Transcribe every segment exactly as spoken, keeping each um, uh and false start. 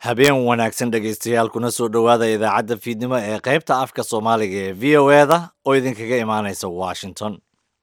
habeen wanaagsan dhegaystayaal kuna soo dhowaada idaacadda fiidnimo ee qaybta afka soomaaliga ee v o e da oo idinkaga imaanaysa washington.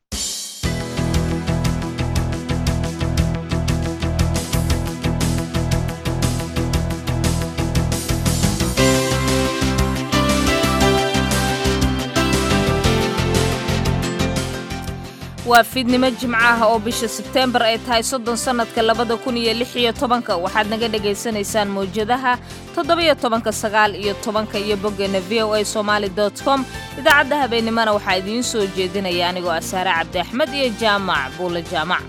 waa fiidnimo jimcaha oo bisha Sebteembar ay tahay soddon sanadka labada kun iyo lix iyo tobanka waxaad naga dhageysanaysaan mowjadaha toddoba iyo tobanka sagaal iyo tobanka iyo boggeena v o a somali dot com idaacadda habeenimana waxaa idiin soo jeedinaya anigoo Asaare Cabdi Axmed iyo Jaamac Buule Jaamac.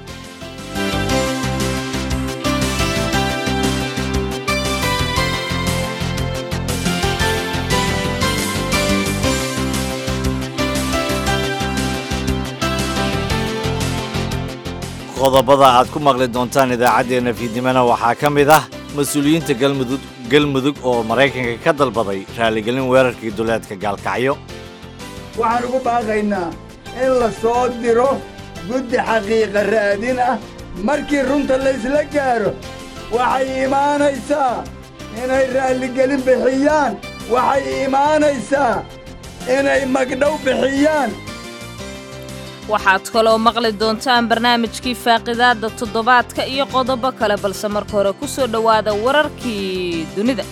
qodobada aad ku maqli doontaan idaacadeena fiidnimona waxaa ka mid ah mas-uuliyiinta galmudug galmudug oo Mareykanka ka dalbaday raaligelin weerarkii duleedka gaalkacyo. waxaan ugu baaqaynaa in la soo diro guddi xaqiiqa raadin ah markii runta la isla gaaro waxay imaanaysaa inay raaligelin bixiyaan waxay imaanaysaa inay magdhow bixiyaan. waxaad kaloo maqli doontaan barnaamijkii faaqidaada toddobaadka iyo qodobo kale balse marka hore ku soo dhowaada wararkii dunida.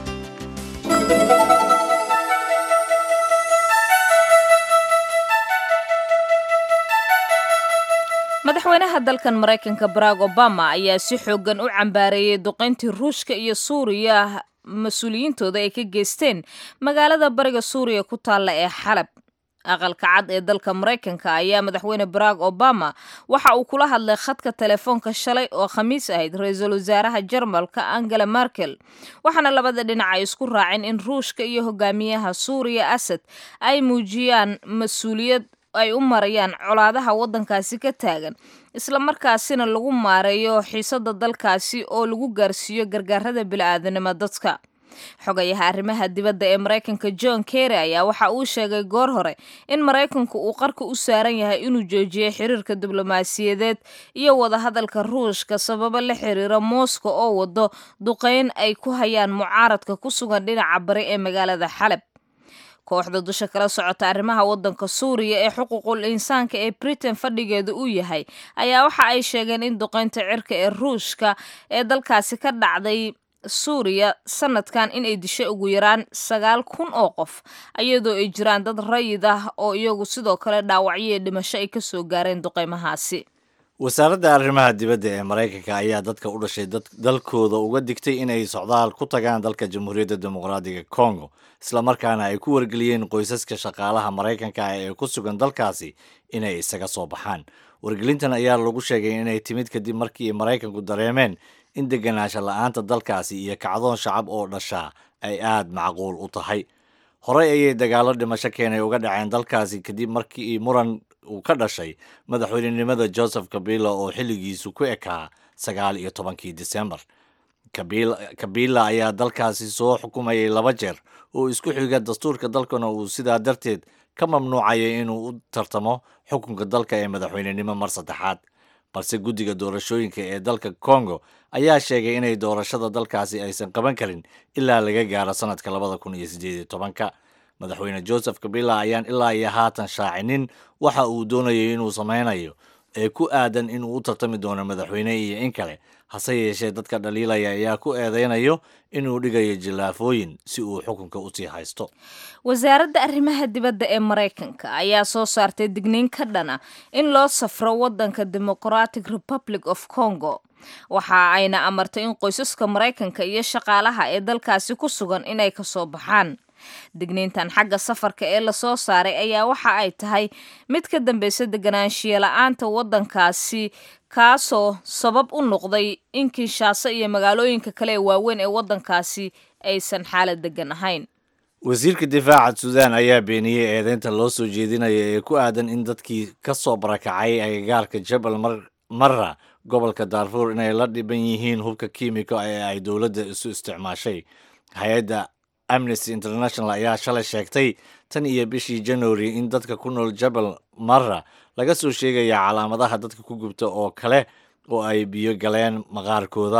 madaxweynaha dalkan Mareykanka Barack Obama ayaa si xooggan u cambaareeyay duqeyntii Ruushka iyo Suuriya mas-uuliyiintooda ay ka geysteen magaalada bariga Suuriya ku taalla ee Xalab. aqalka cad ee dalka Mareykanka ayaa madaxweyne Barack Obama waxa uu kula hadlay khadka telefoonka shalay oo Khamiis ahayd ra'iisul wasaaraha Jarmalka Angela Merkel waxaana labada dhinac ay isku raaceen in Ruushka iyo hogaamiyaha Suuriya Assad ay muujiyaan mas'uuliyad ay u marayaan colaadaha waddankaasi ka taagan isla markaasina lagu maareeyo xiisada dalkaasi oo lagu gaarsiiyo gargaarada bini'aadanimo dadka. xogayaha arrimaha dibadda ee Mareykanka John Kerry ayaa waxa uu sheegay goor hore in Mareykanku uu qarka u saaran yahay inuu joojiyo xiriirka diblomaasiyadeed iyo wada hadalka Ruushka sababo la xiriira Moscow oo wado duqeyn ay ku hayaan mucaaradka ku sugan dhinaca bari ee magaalada Xalab. kooxda dusha kala socota arrimaha waddanka Suuriya ee xuquuqul insaanka ee Britain fadhigeedu uu yahay ayaa waxa ay sheegeen in duqeynta cirka ee Ruushka ee dalkaasi ka dhacday Suuriya sanadkan in ay dishay ugu yaraan sagaal kun oo qof iyadoo ay jiraan dad rayid ah oo iyagu sidoo kale dhaawacyo iyo dhimasho ay ka soo gaareen duqeymahaasi. wasaaradda arrimaha dibadda ee Mareykanka ayaa dadka u dhashay dalkooda uga digtay inay socdaal ku tagaan dalka Jamhuuriyadda Dimuqraadiga Congo isla markaana ay ku wargeliyeen qoysaska shaqaalaha Mareykanka ee ku sugan dalkaasi inay isaga soo baxaan. wargelintan ayaa lagu sheegay inay timid kadib markii Mareykanku dareemeen in deganaansho la'aanta dalkaasi iyo kacdoon shacab oo dhasha ay aad macquul u tahay. horey ayay dagaalo dhimasho keenay uga dhaceen dalkaasi kadib markii muran uu ka dhashay madaxweynenimada Joseph Kabila oo xilligiisu ku ekaa sagaal iyo tobankii Diseembar. Kabila Kabila ayaa dalkaasi soo xukumayay laba jeer oo isku xiga dastuurka dalkana uu sidaa darteed ka mamnuucayay inuu u tartamo xukunka dalka ee madaxweynenimo mar saddexaad. balse guddiga doorashooyinka ee dalka Congo ayaa sheegay inay doorashada dalkaasi aysan qaban karin ilaa laga gaaro sanadka labada kun iyo siddeed iyo tobanka. madaxweyne Joseph Kabila ayaan ilaa iyo haatan shaacinin waxa uu doonayay inuu sameynayo ee ku aadan inuu u tartami doono madaxweyne iyo in kale hase yeeshee dadka dhaliilaya ayaa ku eedeynayo inuu dhigayo jilaafooyin si uu xukunka u sii haysto. wasaaradda arrimaha dibadda ee Mareykanka ayaa soo saartay digniin ka dhana in loo safro waddanka Democratic Republic of Congo waxa ayna amartay in qoysaska Mareykanka iyo shaqaalaha ee dalkaasi ku sugan inay ka soo baxaan. digniintan xagga safarka ee la soo saaray ayaa waxa ay tahay mid ka dambaysa deganaanshiya la'aanta waddankaasi kaasoo sabab u noqday in Kinshasa iyo magaalooyinka kale ee waaweyn ee waddankaasi aysan xaalad degan ahayn. wasiirka difaaca Suudaan ayaa beeniyay eedeynta loo soo jeedinayo ee ku aadan in dadkii ka soo barakacay agagaarka Jabal Marra gobolka Darfur inay la dhiban yihiin hubka kiimiko ee ay dowladda isu isticmaashay. hay'adda Amnesty International ayaa shalay sheegtay tan iyo bishii January in dadka ku nool Jabal Marra laga soo sheegaya calaamadaha dadka ku gubta oo kale oo ay biyo galeen maqaarkooda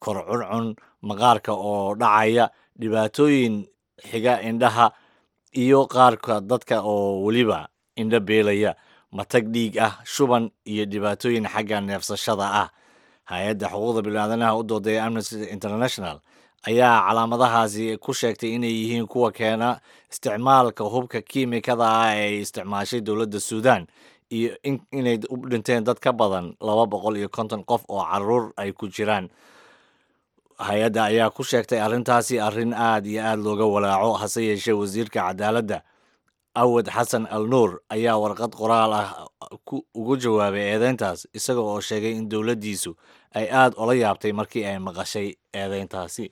kor cuncun, maqaarka oo dhacaya, dhibaatooyin xiga indhaha iyo qaarka dadka oo weliba indho beelaya, matag dhiig ah, shuban iyo dhibaatooyin xagga neefsashada ah. hay-adda xuquuqda biniaadanaha u doodaya Amnesty International ayaa calaamadahaasi ku sheegtay inay yihiin kuwa keena isticmaalka hubka kiimikada ah ee ay isticmaashay dowladda Suudaan iyo inay u dhinteen dad ka badan laba boqol iyo konton qof oo caruur ay ku jiraan. hay-adda ayaa ku sheegtay arrintaasi arrin aad iyo aad looga walaaco. hase yeeshee wasiirka cadaaladda Awad Xasan Al Nuur ayaa warqad qoraal ah ugu jawaabay eedeyntaas, isaga oo sheegay in dowladdiisu ay aad ola yaabtay markii ay maqashay eedeyntaasi.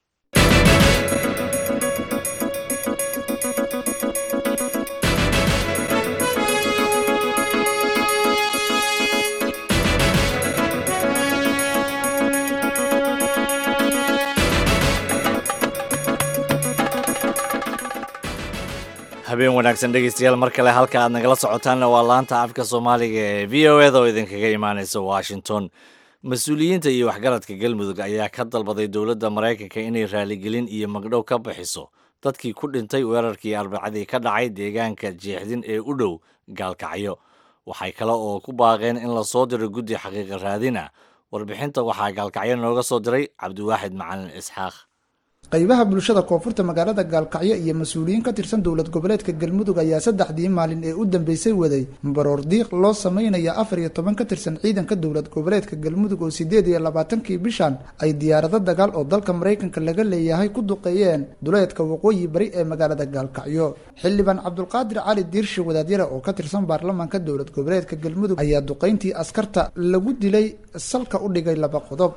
habeen wanaagsan dhegeystayaal, mar kale halka aad nagala socotaanna waa laanta afka soomaaliga ee v o eda oo idinkaga imaaneysa Washington. mas-uuliyiinta iyo waxgaradka galmudug ayaa ka dalbaday dowladda Mareykanka inay raaligelin iyo magdhow ka bixiso dadkii ku dhintay weerarkii arbacadii ka dhacay deegaanka jeexdin ee u dhow Gaalkacyo. waxay kale oo ku baaqeen in la soo diro guddi xaqiiqa raadina. warbixinta waxaa Gaalkacyo nooga soo diray Cabdiwaaxid Macalin Isxaaq. qaybaha bulshada koonfurta magaalada Gaalkacyo iyo mas'uuliyiin ka tirsan dowlad goboleedka Galmudug ayaa saddexdii maalin ee u dambeysay waday baroor diiq loo sameynaya afar iyo toban ka tirsan ciidanka dowlad goboleedka Galmudug oo sideed iyo labaatankii bishan ay diyaarado dagaal oo dalka Mareykanka laga leeyahay ku duqeeyeen duleedka waqooyi bari ee magaalada Gaalkacyo. xildhibaan Cabdulqaadir Cali Diirshe Wadaadyara oo ka tirsan baarlamaanka dowlad goboleedka Galmudug ayaa duqeyntii askarta lagu dilay salka u dhigay laba qodob.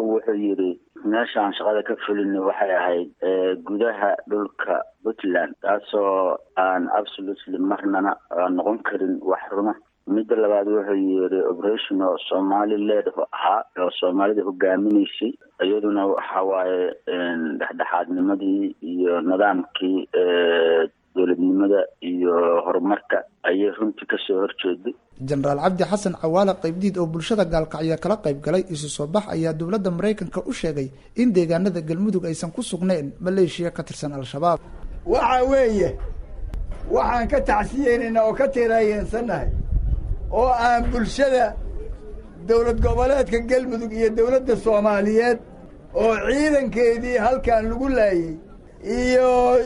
meeshaan shaqada ka fulin waxay ahayd gudaha dhulka Puntland, taasoo aan absolutely marnana noqon karin wax runa. midda labaad wuxuu yiri operation oo Somaliland ahaa oo Soomaalida hogaaminaysay, iyaduna waxa waaye dhexdhexaadnimadii iyo nidaamkii dowladnimada iyo horumarka ayay runtii ka soo horjeeday. jenaraal Cabdi Xasan Cawaale qaybdiid oo bulshada Gaalkacyo kala qayb galay isu soo bax ayaa dowladda Mareykanka u sheegay in deegaanada Galmudug aysan ku sugnayn maleeshiya ka tirsan al-shabaab. waxa weeye waxaan ka tacsiyeynaa oo ka tiraayeensannahay oo aan bulshada dowlad goboleedka Galmudug iyo dowladda Soomaaliyeed oo ciidankeedii halkan lagu laayay iyo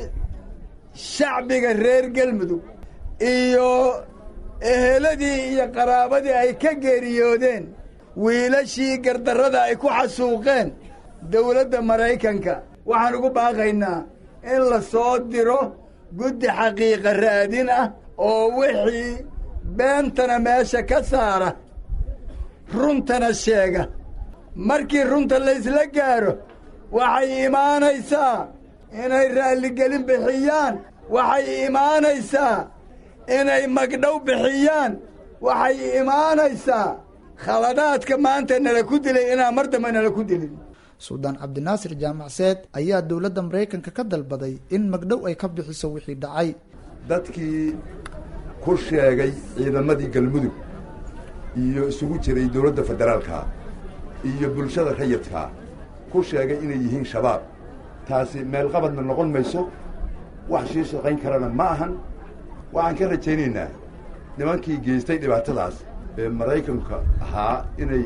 shacbiga reer Galmudug iyo eheladii iyo qaraabadii ay ka geeriyoodeen wiilashii gardarrada ay ku xasuuqeen dowladda Mareykanka. waxaan ugu baaqaynaa in la soo diro guddi xaqiiqa raadin ah oo wixii beentana meesha ka saara, runtana sheega. markii runta laysla gaaro waxay imaanaysaa inay raalligelin bixiyaan, waxay imaanaysaa inay magdhow bixiyaan, waxay imaanaysaa khaladaadka maanta nala ku dilay inaan mar dambe nala ku dilin. Suudaan Cabdinaasir Jaamacseed ayaa dowladda Mareykanka ka dalbaday in magdhow ay ka bixiso wixii dhacay. dadkii ku sheegay ciidamadii Galmudug iyo isugu jiray dowladda federaalka iyo bulshada rayidka ku sheegay inay yihiin shabaab, taasi meel qabadna noqon mayso, wax sii shaqayn karana ma ahan. waxaan ka rajaynaynaa nimankii geystay dhibaatadaas ee Mareykanka ahaa inay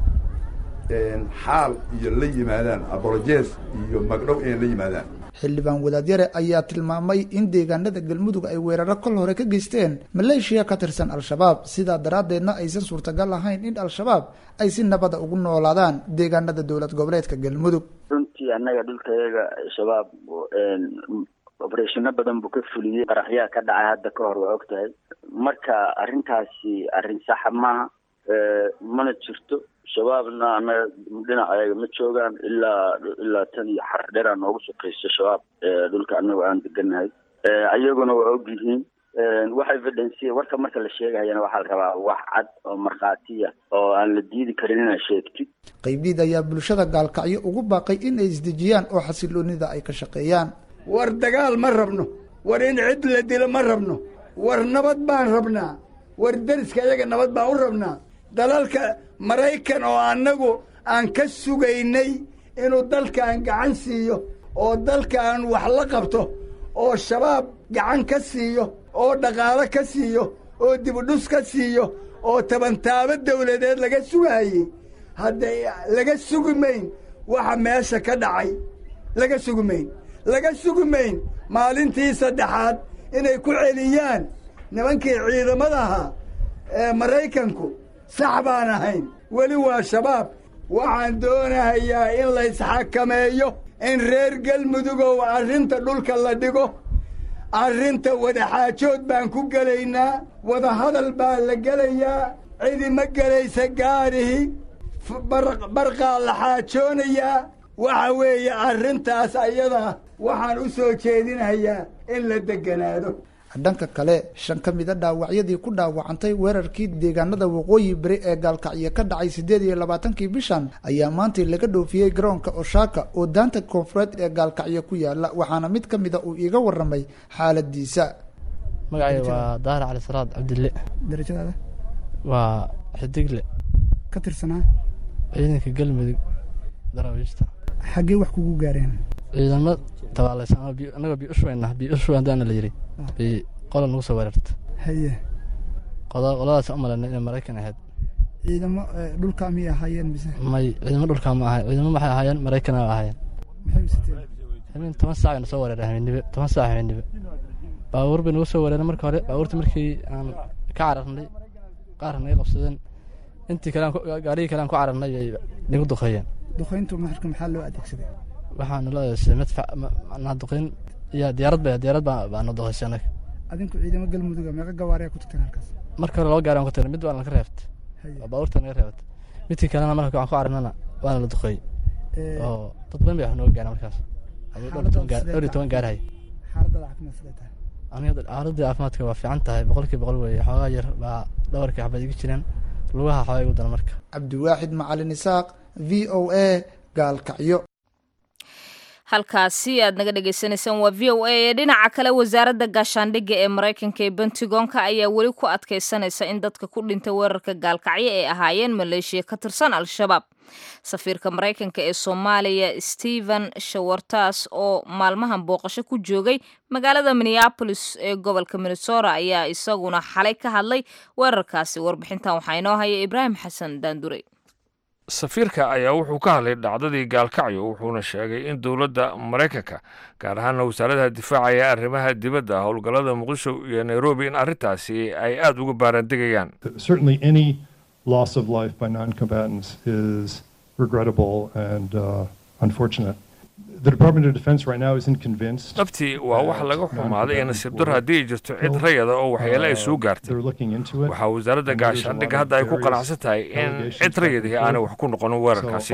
xaal iyo la yimaadaan apologies iyo magdhow ay la yimaadaan. xildhibaan Wadaadyare ayaa tilmaamay in deegaanada Galmudug ay weeraro kol hore ka geysteen maleeshiya ka tirsan al-shabaab, sidaa daraaddeedna aysan suurtagal ahayn in al-shabaab ay si nabada ugu noolaadaan deegaanada dowlad goboleedka Galmudug. runtii annaga dhulkayaga shabaab operationna badan buu ka fuliyey, qaraxyaa ka dhacay hadda ka hor waa og tahay. marka arrintaasi arrin saxa maaha, mana jirto. shabaabna annaga dhinac ayaga ma joogaan ilaa ilaa tan iyo xardheera noogu sokayso shabaab dhulka annaga aan deganahay. ayaguna waa og yihiin waxa evidence warka marka la sheegayana waxaa la rabaa wax cad oo markhaatiya oo aan la diidi karin inaad sheegtid. qaybdiid ayaa bulshada Gaalkacyo ugu baaqay in ay isdejiyaan oo xasiloonida ay ka shaqeeyaan. war dagaal ma rabno, war in cid la dilo ma rabno, war nabad baan rabnaa, war deriska iyaga nabad baan u rabnaa. dalalka Maraykan oo annagu aan ka sugaynay inuu dalkan gacan siiyo oo dalkan wax la qabto oo shabaab gacan ka siiyo oo dhaqaalo ka siiyo oo dibudhus ka siiyo oo tabantaabo dawladeed laga sugaayey hadday laga sugi mayn waxa meesha ka dhacay laga sugi mayn laga sugi mayn maalintii saddexaad inay ku celiyaan nimankii ciidamadaha ee maraykanku sax baan ahayn weli waa shabaab waxaan doonahayaa in la isxakameeyo in reer galmudugow arrinta dhulka la dhigo arrinta wadaxaajood baan ku gelaynaa wadahadal baa la gelayaa cidi ma gelaysa gaarihi barqaa la xaajoonayaa waxa weeye arrintaas ayada waxaan u soo jeedinayaa in la degganaado dhanka kale shan ka mid a dhaawacyadii ku dhaawacantay weerarkii deegaanada waqooyi beri ee gaalkacyo ka dhacay siddeed iyo labaatankii bishan ayaa maantii laga dhoofiyey garoonka oshaaka oo daanta koonfureed ee gaalkacyo ku yaala waxaana mid ka mida uu iiga warramay xaaladiisa magacay waa daahir cali salaad cabdille darajadaada waa xidigle ka tirsanaa ciidanka galmudug daraawiishta xaggee wax kugu gaareen ciidamo tabaalaysan anagoo biyo ushweyna biyo ushweyn hadaana la yidhi bay qola nagu soo weerarta haye qoladaas u malayna inay maraykan ahayd ciidamo dhulka miyay ahaayeen mise may ciidamo dhulka ma ahay ciidamo maxay ahaayeen maraykan ay ahaayeen maxay u siteen habeen toban saac aynu soo weeraray habeennibe toban saac habeennibe baabuur bay nagu soo weerareen marka hore baabuurta markii aan ka cararnay qaarna naga qabsadeen intii kale gaarigii kale aan ku cararnay ay nagu duqeeyeen duqeyntu marka maxaa loo adeegsaday waxaanu la adeegsaday madfac macnaha duqeyn iyo diyaarad bay diyaarad baanu duqeysay anaga adinku ciidamo galmuduga meeqa gawaariya ku tagteen halkaas marka hore laba gaari aan ku tagnay mid waa naga reebtay oo baabuurta naga reebtay midkii kalena marka waxaan ku cararnana waana la duqeeyey oo dad badan bay wax nooga gaareen markaas dhowr iyo toban gaarahay xaaladda caafimaad sidee tahay aniga xaaladda caafimaadka waa fiican tahay boqolkiiba boqol weeye xoogaa yar baa dhabarkii xabad iga jireen lugaha xoogaa igu daran marka cabdiwaaxid macalin isaaq v o a gaalkacyo halkaasi aad naga dhagaysanaysaan waa v o a ee dhinaca kale wasaaradda gaashaandhigga ee maraykanka ee bentigonka ayaa weli ku adkaysanaysa in dadka ku dhintay weerarka gaalkacyo ay ahaayeen maleeshiya ka tirsan al-shabaab safiirka maraykanka ee soomaaliya stephen shawartas oo maalmahan booqasho ku joogay magaalada minneabolis ee gobolka minnesota ayaa isaguna xalay ka hadlay weerarkaasi warbixintan waxaa inoo haya ibraahim xasan daandure safiirka ayaa wuxuu ka hadlay dhacdadii gaalkacyo wuxuuna sheegay in dowladda maraykanka gaar ahaana wasaaradaha difaaca ee arrimaha dibadda howlgallada muqdisho iyo nairobi in arrintaasi ay aada uga baaraandegayaan loss of life by non-combatants is regrettable and uh, unfortunate. The Department of Defense right now isn't convinced. Dhabtii waa wax laga xumaaday in nasiib dar haddii jirto cid rayada oo waxyeelo ay soo gaartay. Waxaa wasaaradda gaashaandhigga hadda ay ku qanacsan tahay in cid rayadii aanay wax ku noqonin weerarkaasi.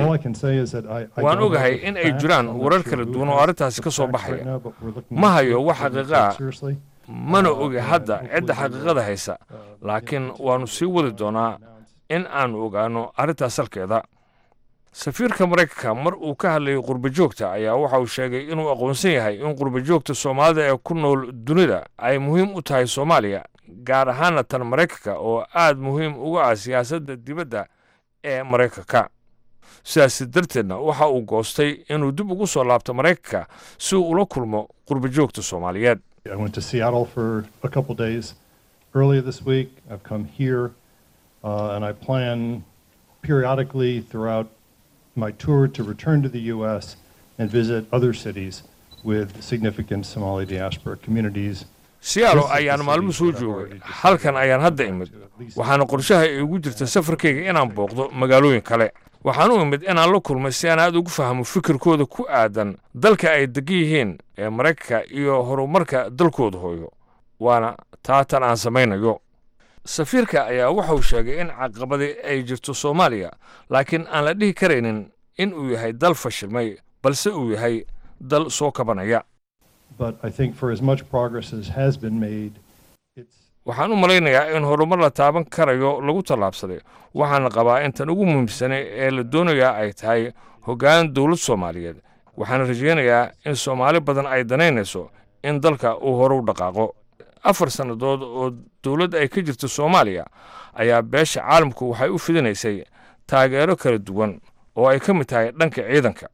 Waan ogahay in ay jiraan warar kala duwan oo arrintaasi ka soo baxaya. Ma hayo wax xaqiiqa ah mana ogi hadda cidda xaqiiqada haysa laakiin waanu sii wadi doonaa in aan ogaano arrintaas salkeeda safiirka maraykanka mar uu ka hadlayay qurba joogta ayaa waxa uu sheegay inuu aqoonsan yahay in qurba joogta soomaalida ee ku nool dunida ay muhiim u tahay soomaaliya gaar ahaana tan maraykanka oo aad muhiim uga ah siyaasadda dibadda ee maraykanka sidaasi darteedna waxa uu goostay inuu dib ugu soo laabto maraykanka si uu ula kulmo qurba joogta soomaaliyeed I went to Seattle for a couple days earlier this week. I've come here Uh, and I plan periodically throughout my tour to return to the U S and visit other cities with significant Somali diaspora communities. Seattle ayaan maalmo soo joogay halkan ayaan hadda imid waxaana qorshaha igu jirta safarkayga inaan booqdo magaalooyin kale waxaan u imid inaan la kulmay si aan aad ugu fahmo fikirkooda ku aadan dalka ay degan yihiin ee maraykanka iyo horumarka dalkooda hooyo waana taatan aan samaynayo safiirka ayaa waxa uu sheegay in caqabadi ay jirto Soomaaliya laakiin aan la dhihi kareynin in uu yahay dal fashilmay balse uu yahay dal soo kabanaya but I think for as much progress as has been made it's waxaan u malaynayaa in horumar la taaban karayo lagu tallaabsaday waxaan qabaa intan ugu muhiimsan ee la doonayaa ay tahay hoggaan dawlad Soomaaliyeed waxaan rajaynayaa in Soomaali badan ay danaynayso in dalka uu hore u dhaqaaqo afar sanadood oo dawladda ay ka jirto Soomaaliya ayaa beesha caalamku waxay u fidinaysay taageero kala duwan oo ay ka mid tahay dhanka ciidanka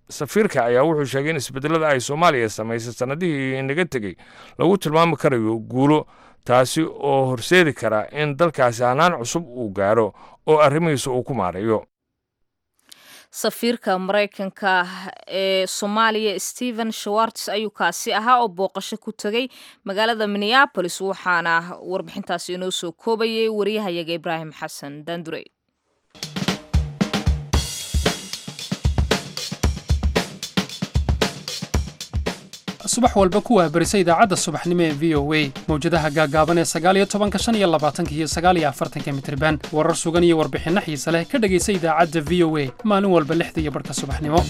safiirka ayaa wuxuu sheegay in isbedelada ay soomaaliya samaysay sannadihii naga tegey lagu tilmaami karayo guulo taasi oo horseedi kara in dalkaasi hanaan cusub uu gaaro oo arrimihiisa uu ku maareeyo safiirka maraykanka ee soomaaliya stephen schwartz ayuu kaasi ahaa oo booqasho ku tegay magaalada minneapolis waxaana warbixintaasi inoo soo koobayay wariyahayaga ibraahim xasan dandurey subax walba ku waabarisa idaacadda subaxnimo ee v o a mawjadaha gaagaaban ee sagaal iyo tobanka shan iyo labaatanka iyo sagaal iyo afartanka mitriban warar sugan iyo warbixinno xiise leh ka dhegaysa idaacadda v o a maalin walba lixda iyo barhka subaxnimo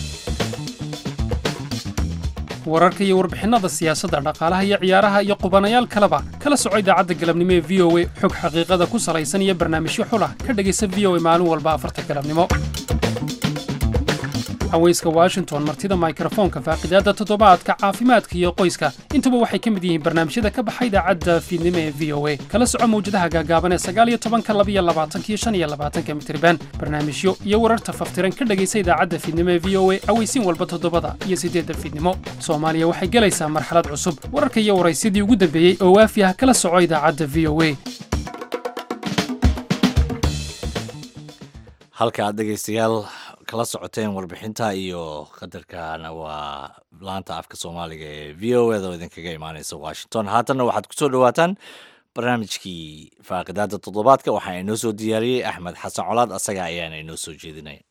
wararka iyo warbixinnada siyaasadda dhaqaalaha iyo ciyaaraha iyo qubanayaal kaleba kala soco idaacadda galabnimo ee v o a xog xaqiiqada ku salaysan iyo barnaamijyo xulah ka dhegaysa v o a maalin walba afarta galabnimo haweyska washington martida mikrofoonka faaqidaadda toddobaadka caafimaadka iyo qoyska intuba waxay ka mid yihiin barnaamijyada ka baxa idaacadda fiidnimo ee v o a kala soco mawjadaha gaagaaban ee sagaal iyo tobanka laba iyo labaatanka iyo shan iyo labaatanka mitriban barnaamijyo iyo wararta faftiran ka dhegaysa idaacadda fiidnimo ee v o a aweysiin walba toddobada iyo siddeedda fiidnimo soomaaliya waxay gelaysaa marxalad cusub wararka iyo waraysidii ugu dambeeyey oo waafi ah kala soco idaacadda v o a halka aad dhegaystayaal kala socoteen warbixinta iyo qadarkana waa laanta afka soomaaliga ee v o eda oo idinkaga imaaneysa washington haatanna waxaad ku soo dhawaataan barnaamijkii faaqidaadda toddobaadka waxaa inoo soo diyaariyey axmed xasan colaad asaga ayaana inoo soo jeedinaya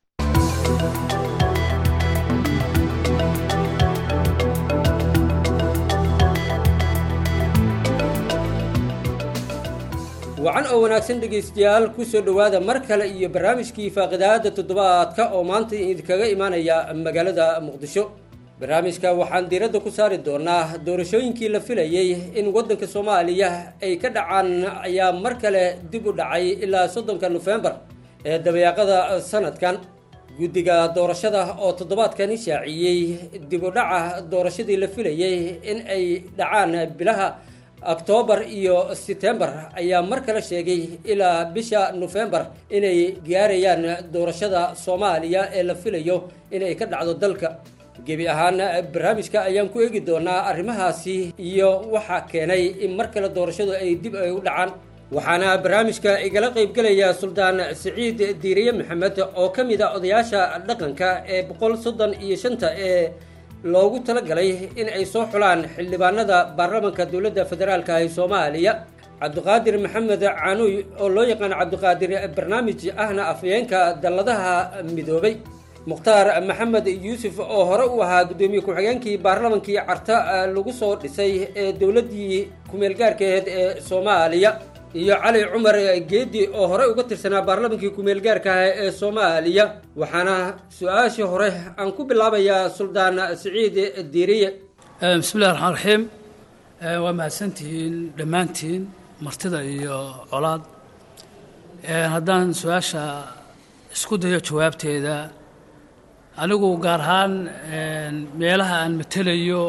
wacan oo wanaagsan dhegaystayaal ku soo dhowaada mar kale iyo barnaamijkii faaqidaadda toddobaadka oo maanta idinkaga imaanaya magaalada muqdisho barnaamijka waxaan diiradda ku saari doonaa doorashooyinkii la filayey in waddanka soomaaliya ay ka dhacaan ayaa mar kale dib u dhacay ilaa soddonka nofembar ee dabayaaqada sanadkan guddiga doorashada oo toddobaadkan shaaciyey dib u dhaca doorashadii la filayey in ay dhacaan bilaha oktoobar iyo setembar ayaa mar kale sheegay ilaa bisha nofembar inay gaarayaan doorashada soomaaliya ee la filayo inay ka dhacdo dalka gebi ahaan barnaamijka ayaan ku eegi doonaa arrimahaasi iyo waxaa keenay in mar kale doorashadu ay dib ay u dhacaan waxaana barnaamijka igala qaybgelaya suldaan siciid diiriye maxamed oo ka mid a odayaasha dhaqanka ee boqol soddon iyo shanta ee loogu talagalay in ay soo xulaan xildhibaanada baarlamaanka dowladda federaalka ee soomaaliya cabdiqaadir maxamed canuy oo loo yaqaan cabdiqaadir barnaamij ahna afhayeenka dalladaha midoobay mukhtaar maxamed yuusuf oo hore u ahaa guddoomiye ku-xigeenkii baarlamaankii carta lagu soo dhisay ee dowladdii ku-meelgaarkeed ee soomaaliya iyo cali cumar geedi oo hore uga tirsanaa baarlamaankii ku-meelgaarka ee soomaaliya waxaana su-aashii hore aan ku bilaabayaa suldaan siciid diiriye bismillahi raxmaan raxiim waa mahadsantihiin dhammaantiin martida iyo colaad haddaan su-aasha isku dayo jawaabteeda anigu gaar ahaan meelaha aan matelayo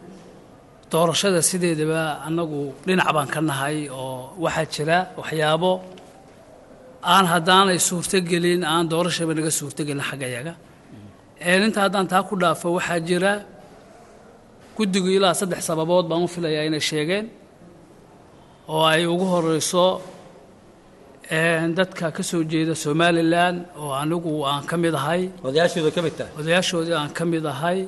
doorashada sideedaba annagu dhinac baan ka nahay oo waxaa jira waxyaabo aan haddaanay suurtogelin aan doorashaba naga suurtogelin xaggayaga inta haddaan taa ku dhaafo waxaa jira guddigu ilaa saddex sababood baan u filayaa inay sheegeen oo ay ugu horeyso dadka ka soo jeeda somalilan oo anigu aan ka mid ahay odayaashooda ka mid tahay odayaashoodii aan ka mid ahay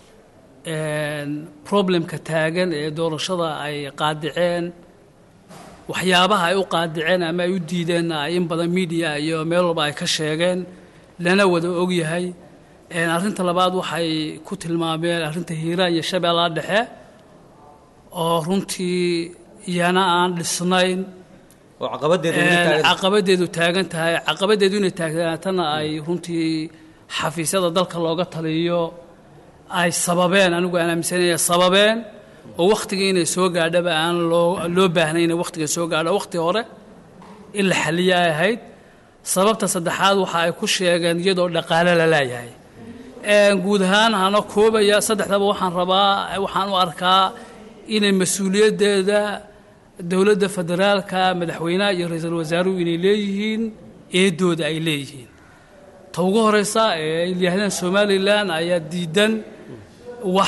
problemka taagan ee doorashada ay qaadiceen waxyaabaha ay u qaadiceen ama ay u diideen ay in badan media iyo meel walba ay ka sheegeen lana wada ogyahay arrinta labaad waxay ku tilmaameen arrinta hiiraan iyo shabeellaha dhexe oo runtii iyana aan dhisnayn oo caqabadeedu taagan tahay caqabadeedu inay taagnaatana ay runtii xafiisyada dalka looga taliyo ay sababeen anigu aan aaminsanaya sababeen oo wakhtigii inay soo gaadhaba aan loo loo baahnay inay wakhtiga soo gaadho wakhti hore in la xalliyo ay ahayd sababta saddexaad waxa ay ku sheegeen iyadoo dhaqaale la leeyahay guud ahaan hana koobaya saddexdaba waxaan rabaa waxaan u arkaa inay mas-uuliyaddeeda dowladda federaalka madaxweynaha iyo ra-iisul wasaaruhu inay leeyihiin eedooda ay leeyihiin ta ugu horeysa ee ay yidhaahdeen somalilan ayaa diidan wax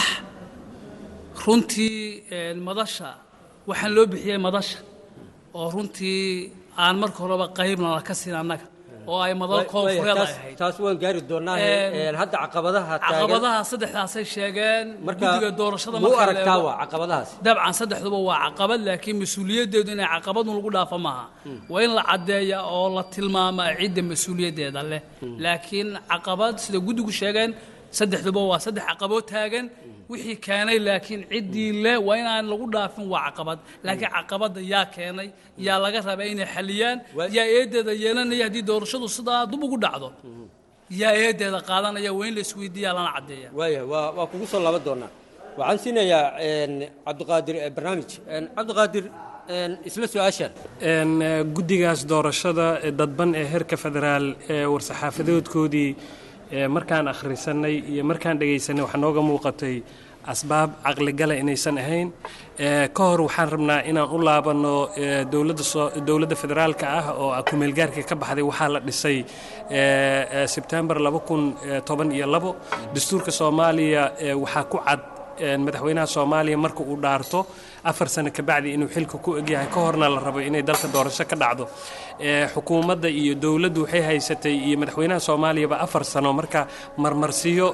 runtii madasha waxaan loo bixiyey madasha oo runtii aan marka horeba qaybna la ka siin annaga oo ay madal koonfureed ahayd taas waan gaari doonaa hadda caqabadaha taagan caqabadaha saddexdaasay sheegeen guddiga doorashada marka aragtaa waa caqabadahaas dabcan saddexduba waa caqabad laakiin mas-uuliyadeedu inay caqabadun lagu dhaafo maaha waa in la caddeeya oo la tilmaamaa cidda mas-uuliyadeeda leh laakiin caqabad sida guddigu sheegeen saddexduba waa saddex caqaboo taagan wixii keenay laakiin ciddii leh waa inaan lagu dhaafin waa caqabad laakiin caqabadda yaa keenay yaa laga rabaa inay xaliyaan yaa eedeeda yeelanaya haddii doorashadu sidaa dub ugu dhacdo yaa eedeeda qaadanaya waa in la isweydiiyaa lana caddeeya waaya waa waa kugu soo laaban doonaa waxaan siinayaa cabdiqaadir barnaamij cabdiqaadir isla su-aashaan guddigaas doorashada dadban ee heerka federaal ee war-saxaafadoodkoodii markaan akhrisanay iyo markaan dhegaysanay waxaa nooga muuqatay asbaab caqligala inaysan ahayn ka hor waxaan rabnaa inaan u laabanno dowladda dowladda federaalka ah oo kumeelgaarka ka baxday waxaa la dhisay sebtembar laba kun toban iyo labo dastuurka soomaaliya waxaa ku cad madaxweynaha soomaaliya marka uu dhaarto afar sano ka bacdi inuu xilka ku egyahay ka horna la rabo inay dalka doorasho ka dhacdo xukuumadda iyo dowladdu waxay haysatay iyo madaxweynaha soomaaliyaba afar sano marka marmarsiyo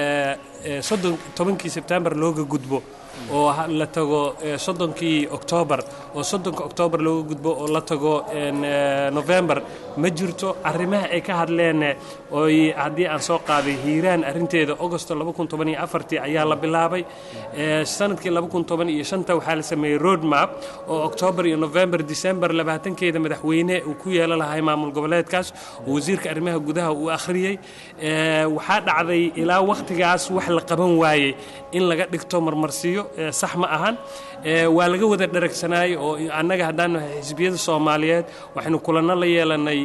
soddon tobankii sebtembar looga gudbo oo la tago soddonkii oktoobar oo soddonka oktoobar looga gudbo oo la tago november ma jirto arrimaha ay ka hadleen ooy haddii aan soo qaaday hiiraan arrinteeda augosto laba kun toban iyo afartii ayaa la bilaabay sanadkii laba kun toban iyo shanta waxaa la sameeyey road map oo oktoobar iyo november december labaatankeeda madaxweyne uu ku yeelo lahay maamul goboleedkaas oo wasiirka arrimaha gudaha uu akhriyey waxaa dhacday ilaa wakhtigaas wax la qaban waayey in laga dhigto marmarsiyo sax ma ahan waa laga wada dharagsanaayey oo annaga haddaan nahay xisbiyada soomaaliyeed waxaynu kulanno la yeelanay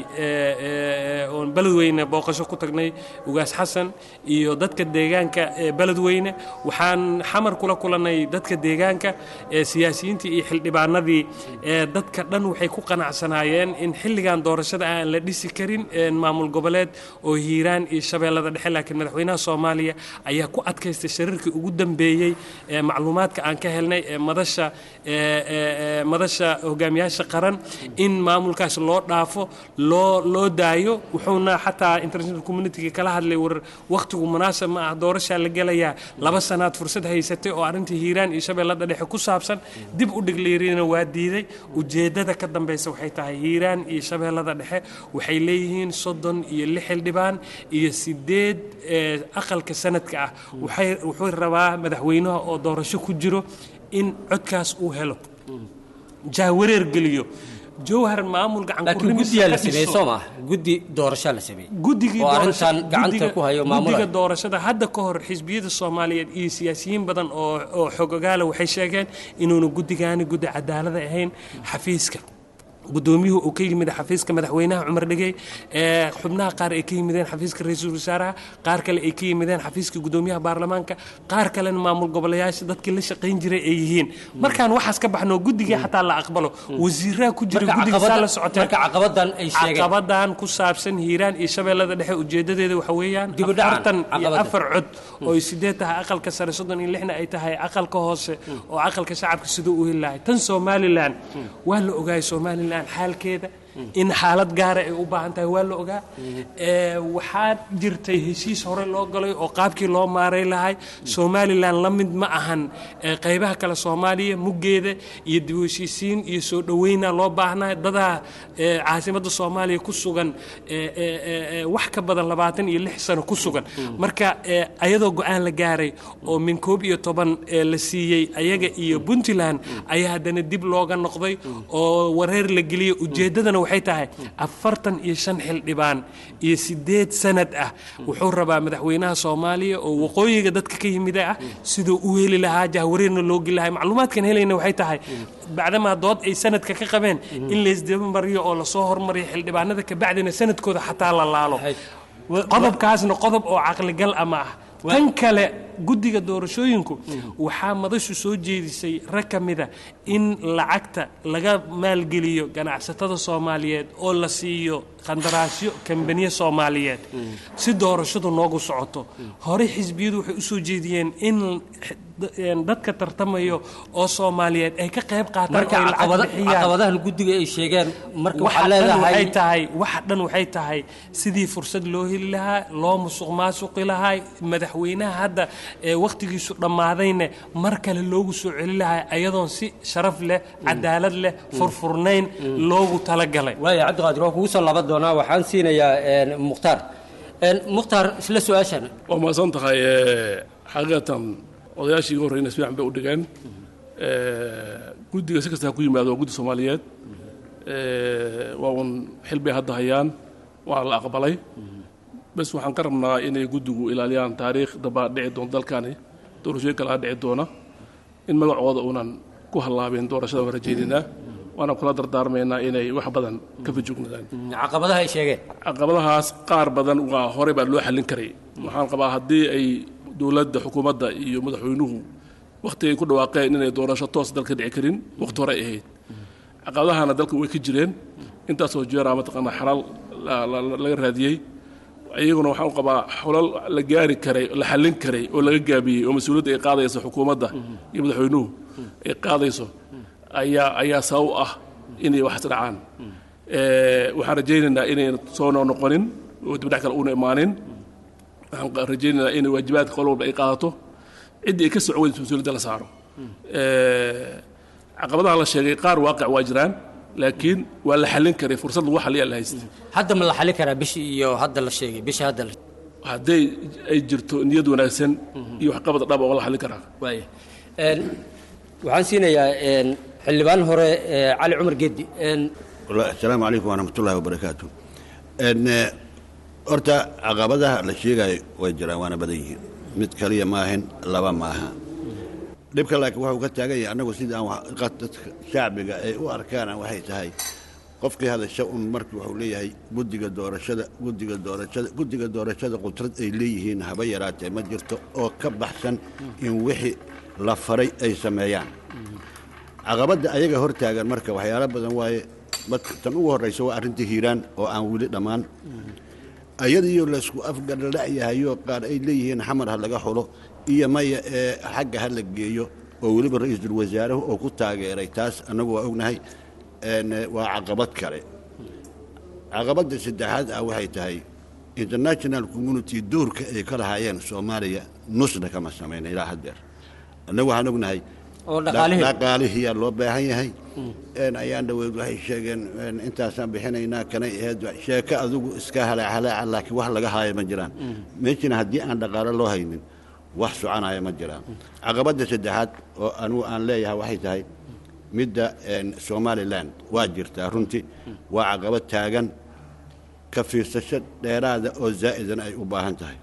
oon beledweyne booqasho ku tagnay ugaas xasan iyo dadka deegaanka beledweyne waxaan xamar kula kulannay dadka deegaanka siyaasiyiintii iyo xildhibaanadii dadka dhan waxay ku qanacsanaayeen in xilligan doorashada aan la dhisi karin maamul goboleed oo hiiraan iyo shabeellada dhexe laakiin madaxweynaha soomaaliya ayaa ku adkaystay shirarkii ugu dambeeyey macluumaadka aan ka helnay ee madasha madasha hogaamiyaasha qaran in maamulkaas loo dhaafo loo loo daayo wuxuuna xataa international community kala hadlay war waqtigu munaasab ma ah doorasha la gelayaa laba sanaad fursad haysatay oo arrintii hiiraan iyo shabeellada dhexe ku saabsan dib u dhigleerina waa diiday ujeeddada ka dambaysa waxay tahay hiiraan iyo shabeellada dhexe waxay leeyihiin soddon iyo lix xildhibaan iyo sideed aqalka sanadka ah waxay wuxuu rabaa madaxweynaha oo doorasho ku jiro in codkaas uu helo jahwareer geliyo jowhar maamul gacan ku guddiga la sameeyay Soomaa guddi doorasho la sameeyay guddiga doorashada gacanta ku hayo maamulka guddiga doorashada hadda ka hor xisbiyada Soomaaliyeed iyo siyaasiyiin badan oo oo xogogaala waxay sheegeen inuuna guddigaani guddi cadaalad ahayn xafiiska gudoomiyuhu uu ka yimid xafiiska madaxweynaha Cumar Dhigay ee xubnaha qaar ay ka yimideen xafiiska ra'iisul wasaaraha qaar kale ay ka yimideen xafiiska gudoomiyaha baarlamaanka qaar kale maamul goboleeyaasha dadkii la shaqeyn jiray ay yihiin markaan waxaas ka baxno guddiga xataa la aqbalo wasiirada ku jira guddiga sala socotay marka caqabadan ay sheegeen caqabadan ku saabsan hiiraan iyo shabeellada dhexe ujeedadeedu waxa weeyaan afartan iyo afar cod oo sideed tahay aqalka sare soddon iyo lixna ay tahay aqalka hoose oo aqalka shacabka sidoo u helahay tan Somaliland waa la ogaay Somaliland xaalkeeda in xaalad gaar ah ay u baahan tahay waa la ogaa ee waxaa jirtay heshiis hore loo galay oo qaabkii loo maaray lahay Somaliland la mid ma ahan qaybaha kale Soomaaliya mugeeda iyo dib u heshiisiin iyo soo dhaweyna loo baahnaa dada caasimadda Soomaaliya ku sugan wax ka badan labaatan iyo lix sano ku sugan marka ayadoo go'aan la gaaray oo min koob iyo toban la siiyay ayaga iyo Puntland ayaa hadana dib looga noqday oo wareer la geliyay ujeedadana waxay tahay afartan iyo shan xildhibaan iyo sideed sanad ah wuxuu rabaa madaxweynaha Soomaaliya oo waqooyiga dadka ka yimid ah sidoo u heli lahaa jahwareerna loo gelihay macluumaadkan helayna waxay tahay bacdama dood ay sanadka ka qabeen in la isdaba mariyo oo la soo hormariyo xildhibaanada ka bacdina sanadkooda xataa la laalo qodobkaasna qodob oo caqli gal ama ah tan kale guddiga doorashooyinku waxaa madashu soo jeedisay rag ka mida in lacagta laga maalgeliyo ganacsatada soomaaliyeed oo la siiyo qandaraasyo kambaniya soomaaliyeed si doorashadu noogu socoto hore xisbiyadu waxay u soo jeediyeen in dadka tartamayo oo soomaaliyeed ay ka qayb qaataan caqabadahan guddiga ay sheegeen marka waxaa leedahay tahay waxa dhan waxay tahay sidii fursad loo heli lahaa loo musuq maasuqi lahaa madaxweynaha hadda ee waqtigiisu dhammaadayna mar kale loogu soo celi lahaa ayadoon si sharaf leh cadaalad leh furfurnayn loogu talagalay waaya cabdiqaadir waa kugu soo laaban doonaa waxaan siinayaa mukhtaar mukhtaar isla su-aashan waa mahadsan tahay xaqiiqatan odayaashii ugu horreyna si fiican bay u dhigeen guddiga si kasta ha ku yimaado waa guddi soomaaliyeed waa uun xil bay hadda hayaan waana la aqbalay bas waxaan ka rabnaa inay guddigu ilaaliyaan taariikh dambaa dhici doona dalkani doorashooyin kale ha dhici doona in magacooda uunan ku hallaabin doorashada waan rajaynaynaa waana kula dardaarmaynaa inay wax badan ka fajugnaadaan caqabadaha ay sheegeen caqabadahaas qaar badan waa horey baa loo xallin karay waxaan qabaa haddii ay dowladda xukuumadda iyo madaxweynuhu wakhti ay ku dhawaaqeen inay doorasho toos dalka dhici karin wakhti hore ay ahayd caqabadahana dalka way ka jireen intaasoo jeeraa mataqaanaa xalaal laga raadiyey iyaguna waxaan u qabaa xulal la gaari karay la xallin karay oo laga gaabiyey oo mas-uuliyadda ay qaadayso xukuumadda iyo madaxweynuhu ay qaadayso ayaa ayaa sabab ah inay wax isdhacaan waxaan rajaynaynaa inayna soo noqonin oo dibdhac kale uuna imaanin waxaan rajaynaynaa inay waajibaadka qol walba ay qaadato ciddii ay ka socon weyso mas-uuliyadda la saaro caqabadaha la sheegay qaar waaqic waa jiraan laakiin waa la xallin karay fursad lagu xalliya la haysta hadda ma la xallin karaa bishii iyo hadda la sheegay bishii hadda hadday ay jirto niyad wanaagsan iyo waxqabad dhab oo la xallin karaa waaya waxaan siinayaa xildhibaan hore cali cumar geddi asalaamu calaykum waraxmatullaahi wabarakaatu horta caqabadaha la sheegayo way jiraan waana badan yihiin mid kaliya maahan laba maaha dhibka laakiin wuxuu ka taagan yahay annagu sidii aan dadka shacbiga ay u arkaan waxay tahay qofkii hadasha un markii wuxuu leeyahay guddiga doorashada guddiga doorashada guddiga doorashada qudrad ay leeyihiin haba yaraatee ma jirto oo ka baxsan in wixii la faray ay sameeyaan caqabadda ayaga hor taagan marka waxyaalo badan waaye tan ugu horraysa waa arrintii hiiraan oo aan weli dhammaan ayadiyo laysku afgardhacyahayo qaar ay leeyihiin xamar ha laga xulo iyo maya ee xagga ha la geeyo oo weliba ra-iisul wasaaruhu oo ku taageeray taas annagu waa ognahay waa caqabad kale caqabadda saddexaad ah waxay tahay international community doorka ay ka lahaayeen soomaaliya nusna kama samayna ilaa haddeer annagu waxaan ognahay dhaqaalihiyaa loo baahan yahay ayaan dhaweyd waxay sheegeen intaasaan bixinaynaa kanay ahayd sheeko adigu iska halaahalaaca laakiin wax laga haayo ma jiraan meeshina haddii aan dhaqaalo loo haynin wax soconaya ma jiraan caqabadda saddexaad oo anugu aan leeyahay waxay tahay midda somalilan waa jirtaa runtii waa caqabad taagan ka fiirsasho dheeraada oo zaa'idan ay u baahan tahay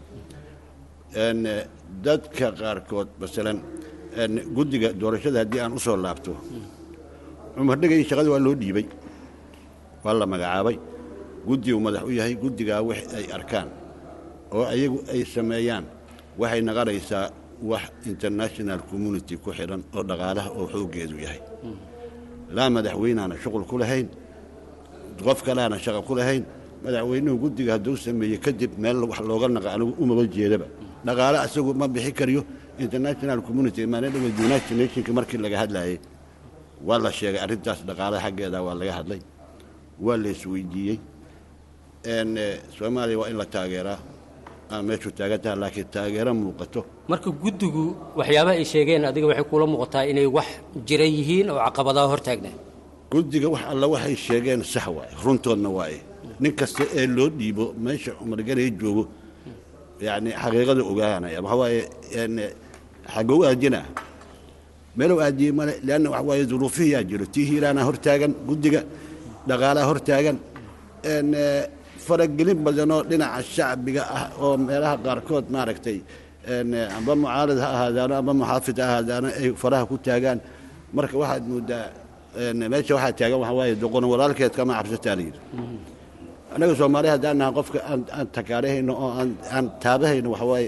dadka qaarkood masalan guddiga doorashada haddii aan u soo laabto cumar dhegay shaqada waa loo dhiibay waa la magacaabay guddigu madax u yahay guddigaa wax ay arkaan oo ayagu ay sameeyaan waxay naqanaysaa wax international community ku xidhan oo dhaqaalaha oo xooggeedu yahay laa madaxweynaana shuqul ku lahayn qof kaleana shaqo ku lahayn madaxweynuhu guddiga hadduu sameeyey kadib meel wax looga naqa anigu umaba jeedaba dhaqaale asagu ma bixi kariyo international community maanadhawa united nationka markii laga hadlayay waa la sheegay arrintaas dhaqaalaha xaggeeda waa laga hadlay waa la isweydiiyey soomaaliya waa in la taageeraa meeshu taagantaha laakiin taageero muuqato marka guddigu waxyaabaha ay sheegeen adiga waxay kula muuqataa inay wax jira yihiin oo caqabadaha hor taagnaa guddiga wax alla waxay sheegeen sax waaye runtoodna waaye nin kasta ee loo dhiibo meesha cumarganay joogo yacni xaqiiqada ogaanaya waxa waaye xagga u aadina meelow aadiye male leanna waxa waaye duruufihiyaa jiro tii hiiraana hor taagan guddiga dhaqaalaha hor taagan faragelin badanoo dhinaca shacbiga ah oo meelaha qaarkood maaragtay amba mucaarad ha ahaadaano amba muxaafid ha ahaadaano ay faraha ku taagaan marka waxaad moodaa meesha waxaa taagan waxa waaye doqon walaalkeed kama cabsataa la yidhi annaga soomaaliya haddaan nahay qofka aan takaarahayno oo aan taabahayno waxa waaye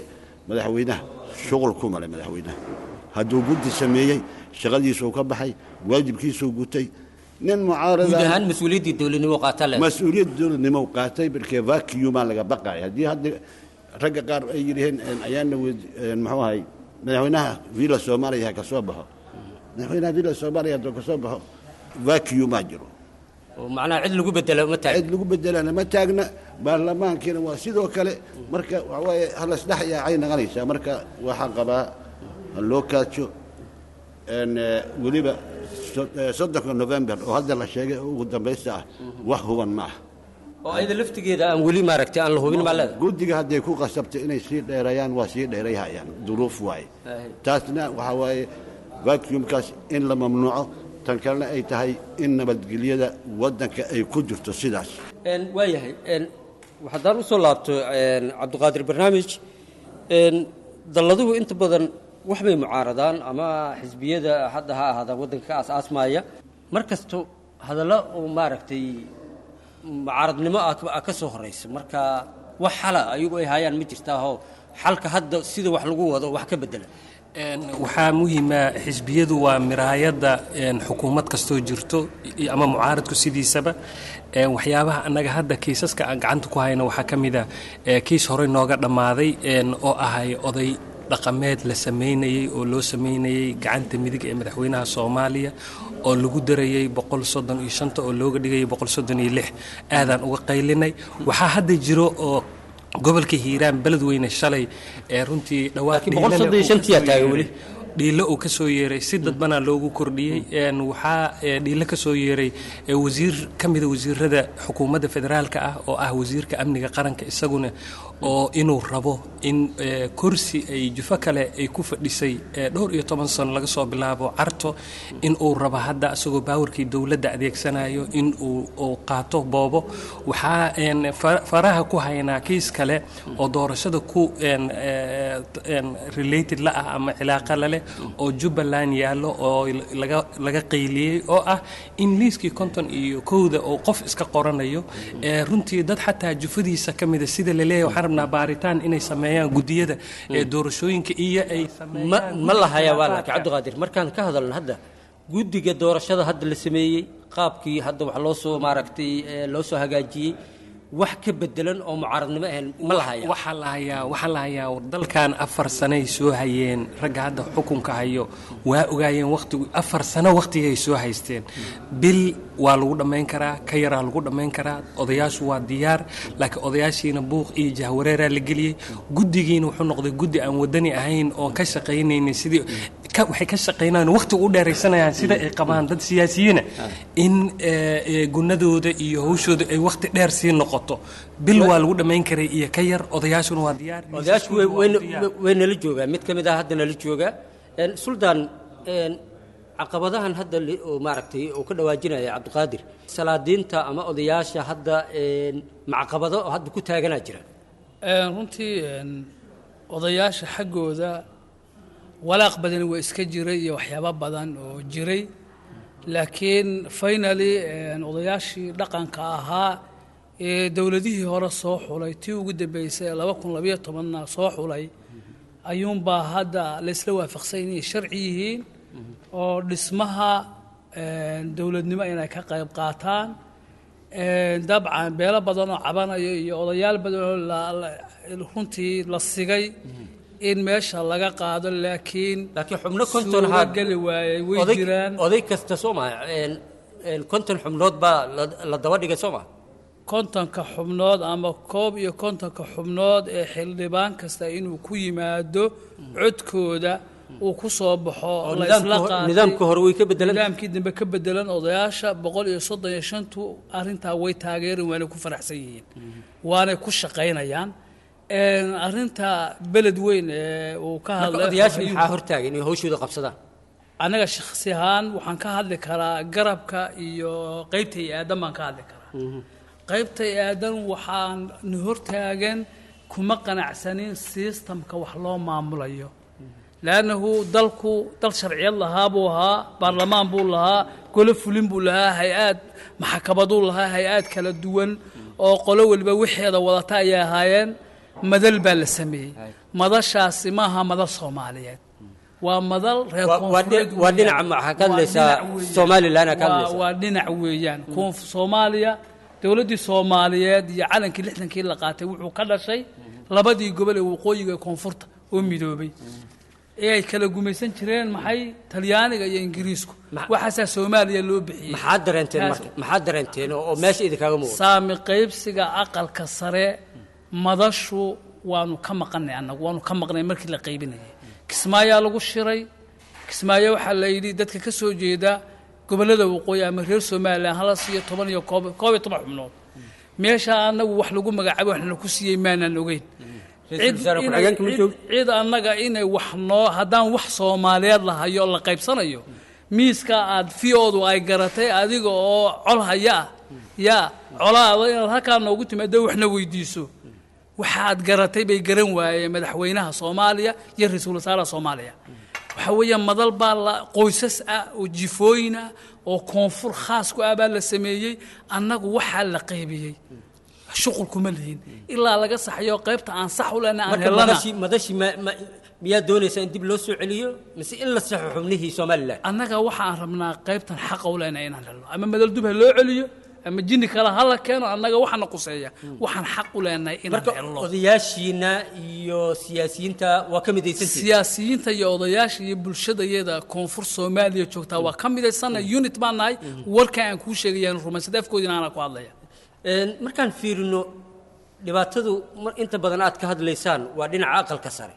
madaxweynaha shuqul ku malay madaxweynaha hadduu guddi sameeyey shaqadiisuu ka baxay waajibkiisuu gutay nin mucaarada guud ahaan mas-uuliyaddii dowladnimo qaata le mas-uuliyadda dowladnimo qaatay markee vacuumaa laga baqay haddii hadda ragga qaar ay yidhaheen ayaana muxuu ahay madaxweynaha villa soomaaliya ka soo baxo madaxweynaha villa soomaaliya hadduu ka soo baxo vacuumaa jiro oo macnaha cid lagu bedelo ma taagna cid lagu bedelana ma taagna baarlamaankiina waa sidoo kale marka waxa waaye halasdhex yaacay naqanaysaa marka waxaa qabaa loo kaajo weliba soddonka november oo hadda la sheegay oo ugu dambaysta ah wax huban ma ah oo ayada laftigeeda aan weli maaragtay aan la hubin ma leedahay guddiga hadday ku qasabtay inay sii dheerayaan waa sii dheerayhayaan duruuf waaye taasna waxaa waaye vacuumkaas in la mamnuuco tan kalena ay tahay in nabadgelyada waddanka ay ku jirto sidaas waa yahay haddaan usoo laabto cabdiqaadir barnaamij dalladuhu inta badan wax bay mucaaradaan ama xisbiyada hadda ha ahaadaan waddanka ka aas-aasmaaya mar kasto hadallo uu maaragtay mucaaradnimo ah ka soo horaysa marka wax xala ayagu ay hayaan ma jirtaahoo xalka hadda sida wax lagu wado wax ka bedela waxaa muhiima xisbiyadu waa miraayadda xukuumad kastoo jirto ama mucaaradku sidiisaba waxyaabaha annaga hadda kiisaska aan gacanta ku hayno waxaa ka mid a kiis horey nooga dhammaaday oo ahay oday dhaqameed la samaynayey oo loo samaynayey gacanta midig ee madaxweynaha soomaaliya oo lagu darayey boqol soddon iyo shanta oo looga dhigayay boqol soddon iyo lix aadaan uga qaylinay waxaa hadda jiro oo gobolka hiiraan beledweyne shalay ee runtii dhawaad dhiilo uu ka soo yeeray si dadbanaa loogu kordhiyey waxaa dhiilo ka soo yeeray wasiir ka mida wasiirada xukuumadda federaalka ah oo ah wasiirka amniga qaranka isaguna oo inuu rabo in kursi ay jufo kale ay ku fadhisay dhowr iyo toban sano laga soo bilaabo carto in uu rabo hadda isagoo baawarkii dowladda adeegsanayo in uu qaato boobo waxaa faraha ku haynaa kiis kale oo doorashada ku related la ah ama cilaaqa laleh oo jubbaland yaallo oo laga qayliyey oo ah in liiskii konton iyo kowda oo qof iska qoranayo runtii dad xataa jufadiisa ka mida sida laleeyahay waxaan rabnaa baaritaan inay sameeyaan guddiyada ee doorashooyinka iyo ay ma lahayaa waa laakiin cabdiqaadir markaan ka hadalno hadda guddiga doorashada hadda la sameeyey qaabkii hadda wax loo soo maaragtay loo soo hagaajiyey wax ka bedelan oo mucaaradnimo ahayn ma lahaya waxaa la hayaa waxaa la hayaa dalkan afar sanay soo hayeen ragga hadda xukunka hayo waa ogaayeen waqtigu afar sano waqtigay soo haysteen bil waa lagu dhammayn karaa ka yaraa lagu dhammayn karaa odayaashu waa diyaar laakiin odayaashiina buuq iyo jahwareeraa la geliyey guddigiina wuxuu noqday guddi aan wadani ahayn oon ka shaqaynaynin sidii waxay ka shaqaynayaan waqtigu u dheeraysanayaan sida ay qabaan dad siyaasiyiina in gunadooda iyo hawshooda ay waqti dheer sii noqoto bil waa lagu dhammayn karay iyo ka yar odayaashuna waa diyaar odayaashu way nala joogaa mid ka mid ah hadda nala joogaa suldaan caqabadahan hadda oo maaragtay uu ka dhawaajinaya cabdiqaadir salaadiinta ama odayaasha hadda macaqabado hadda ku taaganaa jira runtii odayaasha xaggooda walaaq badan waa iska jiray iyo waxyaabo badan oo jiray laakiin finally odayaashii dhaqanka ahaa ee dowladihii hore soo xulay tii ugu dambeysay ee laba kun labayo tobanna soo xulay ayuunbaa hadda laysla waafaqsan inay sharci yihiin oo dhismaha dowladnimo inay ka qayb qaataan dabcan beelo badan oo cabanayo iyo odayaal badan oo runtii la sigay in meesha laga qaado laakiin laakiin xubno konton ha gali waayay way jiraan oday kasta Soomaaliya een konton xubnood baa la daba dhigay Soomaaliya kontonka xubnood ama koob iyo kontonka xubnood ee xildhibaan kasta inuu ku yimaado codkooda uu ku soo baxo la isla qaatay nidaamka hore way ka bedelan nidaamkii dambe ka bedelan odayaasha boqol iyo soddon iyo shan arrintaa way taageereen waana ku faraxsan yihiin waana ku shaqaynayaan arrinta beled weyn ee uu ka hadlay odayaasha maxaa hortaagan inay hawshooda qabsadaan anaga shakhsi ahaan waxaan ka hadli karaa garabka iyo qaybta aadan baan ka hadli karaa qaybta aadan waxaan ni hortaagan kuma qanacsanin systemka wax loo maamulayo laanahu dalku dal sharciyad lahaa buu ahaa baarlamaan buu lahaa golo fulin buu lahaa hay-aad maxkamaduu lahaa hay-aad kala duwan oo qolo waliba wixeeda wadata ayay ahaayeen madal baa la sameeyey madashaasi maaha madal soomaaliyeed waa madal reer koonfureed waa dhinaca maxaa ka hadlaysaa somalilan ka hadlaysaa waa dhinac weeyaan koonfur soomaaliya dowladdii soomaaliyeed iyo calankii lixdankii la qaatay wuxuu ka dhashay labadii gobol ee waqooyiga ee koonfurta oo midoobay ee ay kala gumaysan jireen maxay talyaaniga iyo ingiriisku waxaasaa soomaaliya loo bixiyey maxaad dareenteen marka maxaad dareenteen oo meesha idinkaga muuqda saami qaybsiga aqalka sare madashu waanu ka maqanay annagu waanu ka maqnay markii la qaybinayay kismaayaa lagu shiray kismaayo waxaa la yidhi dadka ka soo jeeda gobollada waqooyi ama reer somalilan hala siiyo toban iyo koob koob iyo toban xubnood meesha annagu wax lagu magacaabo waxna ku siiyey maanaan ogeyn cid annaga inay wax noo haddaan wax soomaaliyeed lahayo la qaybsanayo miiska aad fiyoodu ay garatay adiga oo col haya ah yaa colaada inaad halkaa noogu timaado waxna weydiiso waxaad garatay bay garan waayeen madaxweynaha soomaaliya iyo ra-iisul wasaaraha soomaaliya waxa weeye madal baa la qoysas ah oo jifooyin ah oo koonfur khaas ku ah baa la sameeyey annagu waxaa la qaybiyey shuqul kuma lihin ilaa laga saxayo qaybta aan sax u lehna aan helana madashi miyaa doonaysaa in dib loo soo celiyo mise in la saxo xubnihii somalilan annaga waxaan rabnaa qaybtan xaqa u lehna inaan helno ama madal dub ha loo celiyo ama jinni kale hala keeno annaga waxaana quseeya waxaan xaq u leenahay inaan helno odayaashiina iyo siyaasiyiinta waa ka midaysantii siyaasiyiinta iyo odayaasha iyo bulshadayada koonfur soomaaliya joogtaa waa ka midaysana unit baan nahay warka aan kuu sheegayaan rumaysadee afkoodina aanaa ku hadlaya markaan fiirino dhibaatadu inta badan aad ka hadlaysaan waa dhinaca aqalka sare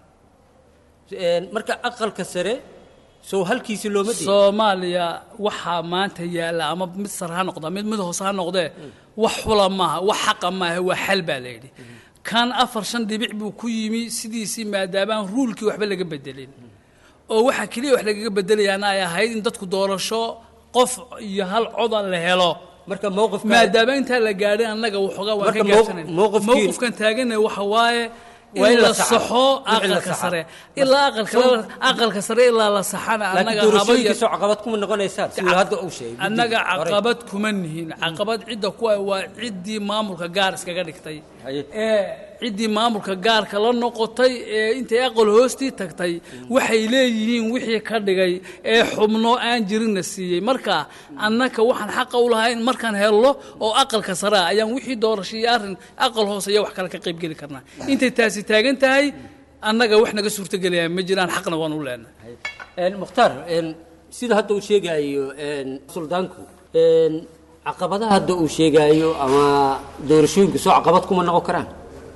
marka aqalka sare soo halkiisi looma diin soomaaliya waxaa maanta yaala ama mid sare ha noqda mid mid hoose ha noqdee wax xula maaha wax xaqa maaha waa xal baa la yidhi kan afar shan dhibic buu ku yimi sidiisii maadaabaan ruulkii waxba laga bedelin oo waxaa keliya wax lagaga bedelayaana ay ahayd in dadku doorasho qof iyo hal coda la helo marka mowqifka maadaama intaa la gaadhay annaga waxoogaa waan ka gaabsanay mowqifkan taaganay waxa waaye in la saxo aqalka sare ilaa aqalka aqalka sare ilaa la saxana annaga doorashooyinka soo caqabad kuma noqonaysaan sida hadda uu sheegay annaga caqabad kuma nihin caqabad cidda ku ay waa ciddii maamulka gaar iskaga dhigtay ee ciddii maamulka gaarka la noqotay ee intay aqal hoostii tagtay waxay leeyihiin wixii ka dhigay ee xubno aan jirinna siiyey marka annaka waxaan xaqa u lahayn markaan helno oo aqalka sare ayaan wixii doorashay arrin aqal hoose iyo wax kale ka qayb geli karnaa intay taasi taagan tahay annaga wax naga suurtagelaya ma jiraan xaqna waan u leenahay mukhtaar sida hadda uu sheegayo suldaanku caqabadaha hadda uu sheegayo ama doorashooyinka soo caqabad kuma noqon karaan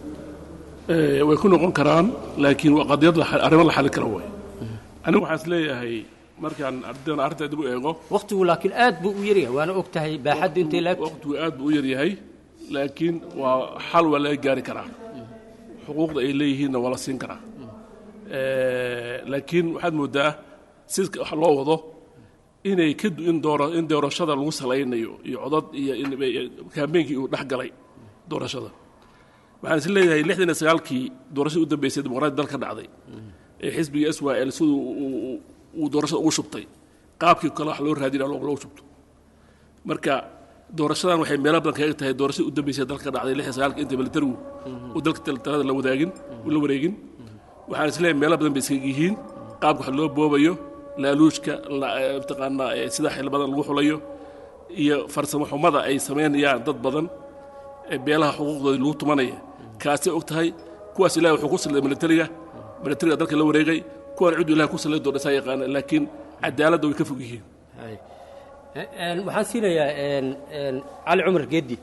way ku noqon karaan laakiin waa qadiyad arrimo la xalin kara way anigu waxaan is leeyahay markaan ardayda arrinta dib u eego waqtigu laakiin aad buu u yaryahay waana og tahay baaxaddu intay laag waqtigu aad buu u yaryahay laakiin waa xal waa laga gaari karaa xuquuqda ay leeyihiinna waa la siin karaa laakiin waxaad moodaa sidka wax loo wado inay ka in doora in doorashada lagu salaynayo iyo codad iyo kaambeenkii uu dhex galay doorashada waxaan is leeyahay lixdan iyo sagaalkii doorashadii u dambeysay dimuqraadi dalka dhacday ee xisbiga s y l siduu uu doorashada ugu shubtay qaabkii kale wax loo raadina loo shubto marka doorashadan waxay meelo badan kaga tahay doorashadii u dambeysay dalka dhacday lixdan iyo sagaalkii inta militarigu uu dalka talada la wadaagin uu la wareegin waxaan is leeyahay meelo badan bay iskaga yihiin qaabka wax loo boobayo laaluujka mataqaanaa sida xildhibadan lagu xulayo iyo farsamo xumada ay samaynayaan dad badan ee beelaha xuquuqdooda lagu tumanaya kaasay og tahay kuwaas ilahay wuxuu ku sallay militariga militariga dalka la wareegay kuwan cidu ilahay ku sallay doona saa yaqaana laakiin cadaaladda way ka fog yihiin waxaan siinayaa cali cumar geedi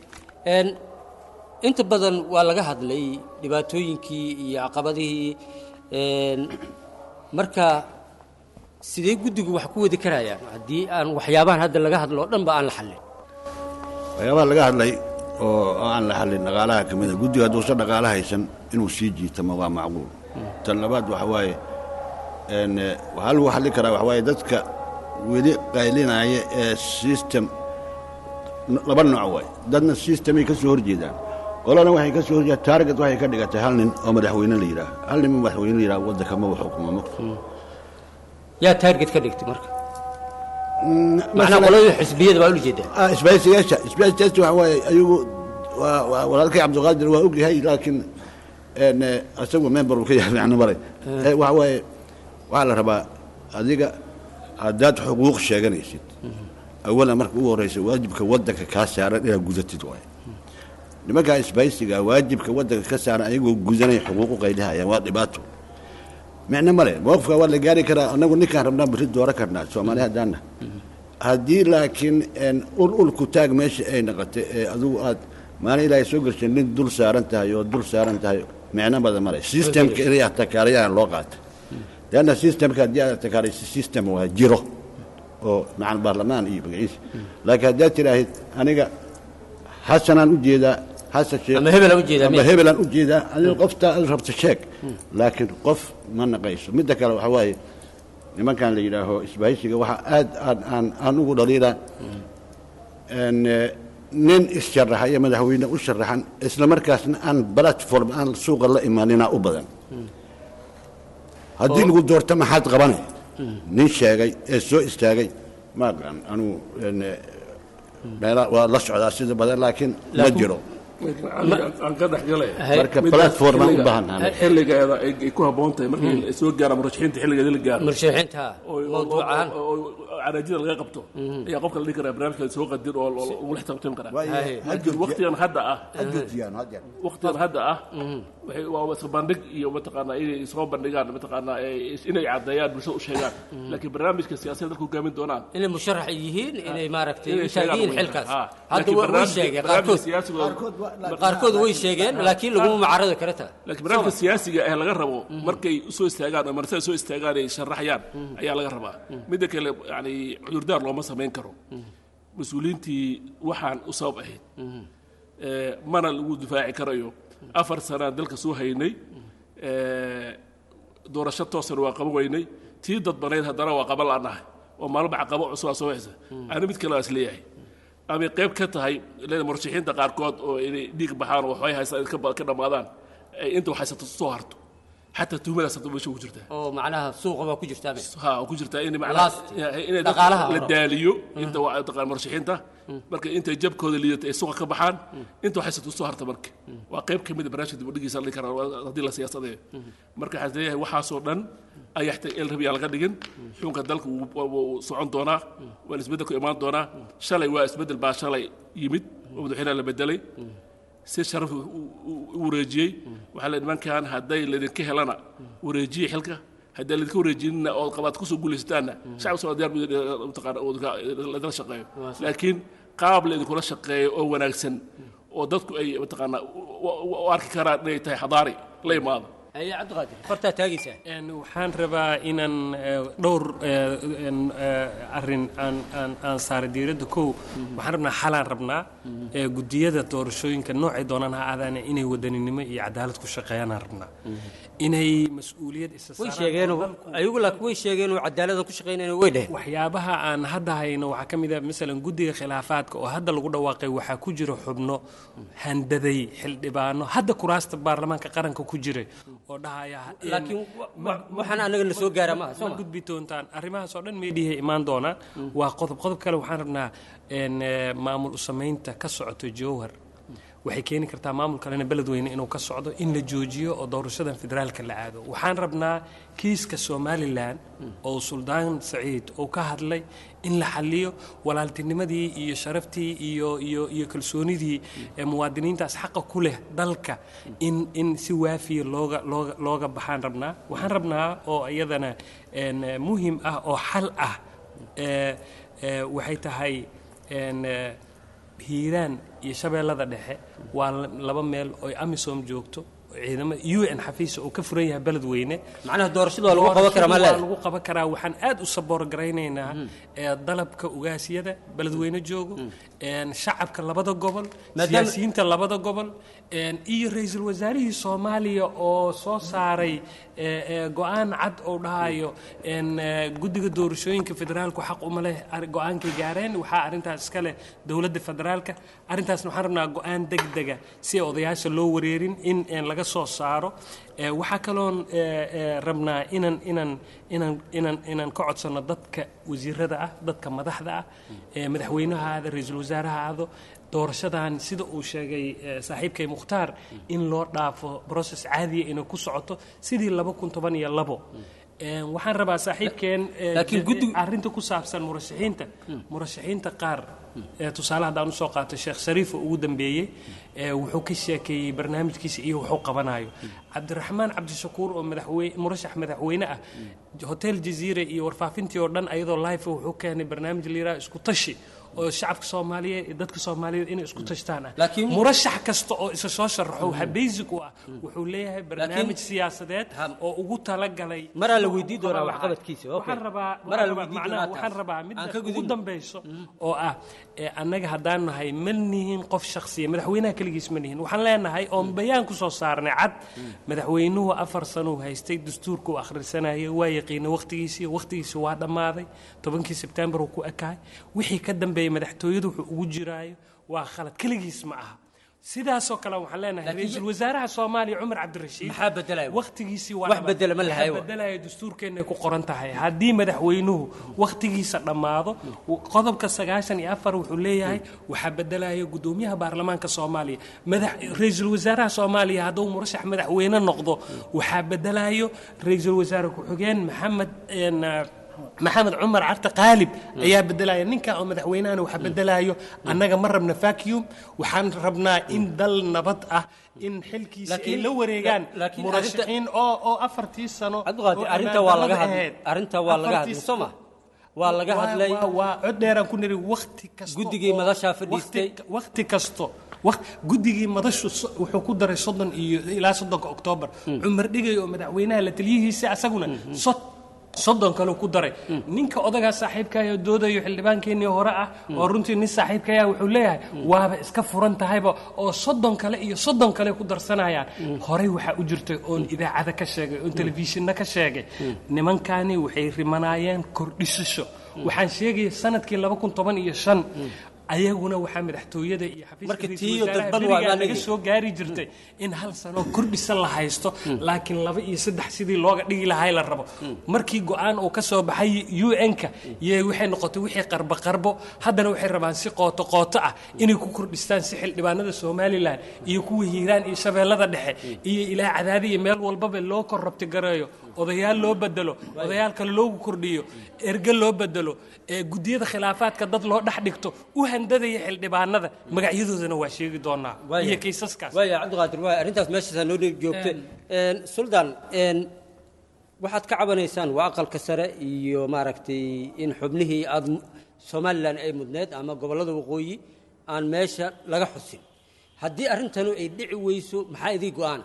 inta badan waa laga hadlay dhibaatooyinkii iyo caqabadihii marka sidee guddigu wax ku wadi karayaan haddii aan waxyaabahan hadda laga hadlo oo dhanba aan la xallin waxyaabaha laga hadlay oo aan la xallin dhaqaalaha ka mida guddiga hadduusan dhaqaala haysan inuu sii jiitama waa macquul tan labaad waxa waaye waxaa lagu xallin karaa waxa waaye dadka weli qaylinaya ee system laba nooc waay dadna systemay ka soo horjeedaan qolana waxay ka soo horjeedaan target waxay ka dhigatay hal nin oo madaxweyne la yidhaaha hal nin madaxweyne la yidhaha waddanka ma xukumo maqto yaa target ka dhigtay marka macnaa qolada xisbiyada baa ula jeedaa isbaaysiyaasha isbaaysiyaasha waxa waaye ayagu walaalkay cabdiqaadir waa ogyahay laakiin een asagu member uu ka yahay macna maray ee waxa way waxa la rabaa adiga haddaad xuquuq sheeganaysid awala marka ugu horeysa waajibka wadanka ka saaran inaad gudatid waay nimanka isbaysiga waajibka wadanka ka saaran ayagoo gudanay xuquuq qaydahayaan waa dhibaato macna male waqfka waa la gaari karaa anagu ninkaan rabnaa bari doora karnaa Soomaaliya hadana haddii laakiin een ul ul ku taag meesha ay noqotay ee adigu aad maalin ilaahay soo gashay nin dul saaran tahay oo dul saaran tahay macna badan male systemka inay atakaariyaan loo qaatay لأن السيستم كان جاء تكاري السيستم وجيره أو مع البرلمان إيه بقيس لكن هدات له أنا حسنا أجيدا حسن شيء أما هبلا أجيدا أما هبلا أجيدا أنا قفت أضربت الشيك لكن قف ما نقيس مدك لو حواي لما كان لي له إسبايسي واحد أد أن أن أن أقول ليلا أن نين الشرح يا مدحوينا والشرحان إسلام مركز أن بلاتفورم أن سوق الله إيماننا أبدا haddii lagu doorto maxaad qabanay nin sheegay ee soo istaagay ma aqaan anu waa la socdaa sida badan laakiin ma jiro aan ka dhaxgalay marka platform u baahan xilligeeda ay ku haboontahay markii soo gaaro murashaxiinta xilligeeda la gaaro murashaxiinta mawduucan caraajida laga qabto ayaa qofka la dhigi karaa barnaamijka soo qadir oo ugu xisaabtan karaa waqtigan hadda ah waqtigan hadda ah waxay waa soo bandhig iyo mataqaana inay soo bandhigaan mataqaana inay cadeeyaan bulshada u sheegaan laakiin barnaamijka siyaasadda ku gaamin doonaan inay musharax yihiin inay maaragtay taageereen xilkaas hadda way sheegeen qaarkood qaarkood way sheegeen laakiin lagu mucaarado karata laakiin barnaamijka siyaasiga ah laga rabo markay soo istaagaan oo martay soo istaagaan ay sharaxayaan ayaa laga rabaa mid kale yani cudurdaar looma sameyn karo mas'uuliintii waxaan u sabab ahayd ee mana lagu difaaci karayo afar sano dalka soo haynay ee doorasho toosan waa qaban weynay tii dad baneed haddana waa qaban la'nahay oo maalmo caqabo cusub soo haysa ana mid kale as leeyahay ama qayb ka tahay leeyahay murashaxiinta qaarkood oo inay dhiig baxaan oo waxay haystaan ka dhamaadaan inta waxay soo harto حتى توملا سطو شو جرتها او معناها سوق ما كجرتها ها كجرتها اني معناها اني للداليو انت تقال مرشحينته marka inta jabkooda liidatay suuqa ka baxaan inta waxay soo soo harta marka waa qayb kamid ah barnaamijka dib u dhigiisa la karo hadii la siyaasadeeyo marka waxaan leeyahay waxa soo dhan ay yaxtay il rabiya laga dhigin xunka dalka uu socon doona waa isbedel ku imaan doona shalay waa isbedel baa shalay yimid oo madaxweynaha la bedelay si sharaf u wareejiyay waxa la nimankan haday leedinka helana wareejiyay xilka haday leedinka wareejinna oo qabaad ku soo guuleystaan shacabka soo diyaar u taqaan oo la shaqeeyo laakiin qaab leedinku la shaqeeyo oo wanaagsan oo dadku ay taqaan oo arki karaan inay tahay xadaari la imaado ay عبد القادر فرتا تاغيسا ان waxaan rabaa inaan dhowr arin aan aan aan saar diirada ko waxaan rabnaa xalaan rabnaa gudiyada doorashooyinka noocay doonaan ha aadaan inay wadaninimo iyo cadaalad ku shaqeeyaan rabnaa inay mas'uuliyad isa saaraan way sheegeen ayagu la way sheegeen oo cadaalad ku shaqeynayaan way dheh waxyaabaha aan hadda hayno waxa kamid ah midalan gudiga khilaafaadka oo hadda lagu dhawaaqay waxa ku jira xubno handaday xildhibaano hadda kuraasta baarlamaanka qaranka ku jiray oo dhahaya laakiin waxaan anaga la soo gaaraa ma soo gudbi doontaan arrimahaas oo dhan meediyaha imaan doona waa qodob qodob kale waxaan rabnaa in maamul u sameynta ka socoto jowhar waxay keeni kartaa maamul kalena beledweyne inuu ka socdo in la joojiyo oo doorashada federaalka la aado waxaan rabnaa kiiska Somaliland oo Suldaan Saciid oo ka hadlay in la xalliyo walaaltinimadii iyo sharaftii iyo iyo iyo kalsoonidii ee muwaadiniintaas xaq ku leh dalka in in si waafiye looga looga looga baxaan rabnaa waxaan rabnaa oo iyadana een muhiim ah oo xal ah ee waxay tahay een hiiraan iyo shabeellada dhexe waa laba meel oo amisom joogto ciidamada U N xafiis oo ka furan yahay beledweyne macnaha doorashada lagu qaban karaa ma leeyahay lagu qaban karaa waxaan aad u saboor gareynaynaa ee dalabka ugaasiyada beledweyne joogo een shacabka labada gobol siyaasiyiinta labada gobol een iyo ra'iisul wasaarihii Soomaaliya oo soo saaray ee go'aan cad oo dhahayo een gudiga doorashooyinka federaalku xaq u leh go'aankay gaareen waxa arintaas iska leh dawladda federaalka arintaas waxaan rabnaa go'aan degdeg ah si odayaasha loo wareerin in laga soo saaro waxaa kaloon rabnaa inaan inaan inaan inaan inaan ka codsano dadka wasiirada ah dadka madaxda ah madaxweynaha aada ra-iisul wasaaraha aado doorashadan sida uu sheegay saaxiibkay mukhtaar in loo dhaafo process caadiya inay ku socoto sidii laba kun toban iyo labo waxaan rabaa saaxiibkeen arrinta ku saabsan murashaxiinta murashaxiinta qaar tusaale haddaan usoo qaato sheekh shariif oo ugu dambeeyey wuxuu ka sheekeeyey barnaamijkiisa iyo wuxuu qabanayo cabdiraxmaan cabdishakuur oo madaxweyne murashax madaxweyne ah hotel jaziira iyo warfaafintii oo dhan ayadoo live wuxuu keenay barnaamij la yiraahdo isku tashi oo shacabka Soomaaliyeed iyo dadka Soomaaliyeed inay isku tashtaan murashax kasta oo isa soo sharaxo waxa basic u ah wuxuu leeyahay barnaamij siyaasadeed oo ugu tala galay mara la weydiin doonaa wax qabadkiisa waxaan rabaa mara la weydiin doonaa waxaan rabaa mid ugu dambayso oo ah annaga haddaan nahay malnihin qof shakhsiya madaxweynaha kaligiis ma nihin waxaan leenahay oo bayaan ku soo saarnay cad madaxweynuhu afar sano haystay dastuurku akhrisanayay waa yaqiin waqtigiisii waqtigiisii waa dhamaaday tobankii Sebtembar uu ku ekaay wixii ka dambeeyay madaxtooyadu wuxuu ugu jiraayo waa khalad kaligiis ma aha sidaas oo kale waxaan leenahay ra'iisul wasaaraha Soomaaliya Umar Cabdirashiid maxaa bedelay waqtigiisii waa wax bedel ma lahayo bedelay dastuurkeena ku qoran tahay hadii madaxweynuhu waqtigiisa dhamaado qodobka sagaashan iyo afar wuxuu leeyahay waxa bedelaya gudoomiyaha baarlamaanka Soomaaliya madax ra'iisul wasaaraha Soomaaliya haduu murashax madaxweyne noqdo waxa bedelayo ra'iisul wasaare ku xigeen Maxamed maxamed cumar carta qaalib ayaa bedelaya ninka oo madaxweynaha waxa bedelayo annaga ma rabna vacuum waxaan rabnaa in dal nabad ah in xilkiisa ay la wareegaan murashaxiin oo oo afartii sano arinta waa laga hadlay arinta waa laga hadlay Soomaa waa laga hadlay waa cod dheer ku niri waqti kasto gudigii madasha fadhiistay waqti kasto waqti gudigii madashu wuxuu ku daray soddon iyo ilaa soddon Oktoobar Umar Dhigay oo madaxweynaha la taliyihiisa asaguna soddon kale ku daray ninka odaga saaxiibka ah doodayo xildhibaankeenii hore ah oo runtii nin saaxiibka ah wuxuu leeyahay waaba iska furan tahayba oo soddon kale iyo soddon kale ku darsanayaan horey waxa u jirtay oo idaacada ka sheegay oo telefishinna ka sheegay nimankani waxay rimanayeen kordhisasho waxaan sheegay sanadkii laba kun toban iyo shan ayaguna waxa madaxtooyada iyo xafiiska laga soo gaari jirtay in hal sano kordhisa la haysto laakiin laba iyo saddex sidii looga dhigi lahaa la rabo markii go'aan uu ka soo baxay U N-ka yee waxay noqotay wixii qarba qarbo haddana waxay rabaan si qooto qooto ah inay ku kordhistaan si xildhibaanada Soomaaliland iyo kuwa Hiiraan iyo Shabeellada Dhexe iyo ilaa Cadaadi iyo meel walba loo korrabti gareeyo odayaal loo bedelo odayaal kale loogu kordhiyo erga loo bedelo ee gudiyada khilaafaadka dad loo dhax dhigto u handadaya xildhibaanada magacyadoodana waa sheegi doonaa iyo kiisaskaas way Cabdiqaadir way arintaas meesha noo joogtay een Suldaan een waxaad ka cabanaysaan waa aqalka sare iyo maaragtay in xubnihii aad Soomaaliland ay mudneed ama gobolada waqooyi aan meesha laga xusin haddii arintanu ay dhici weyso maxaa idin go'aan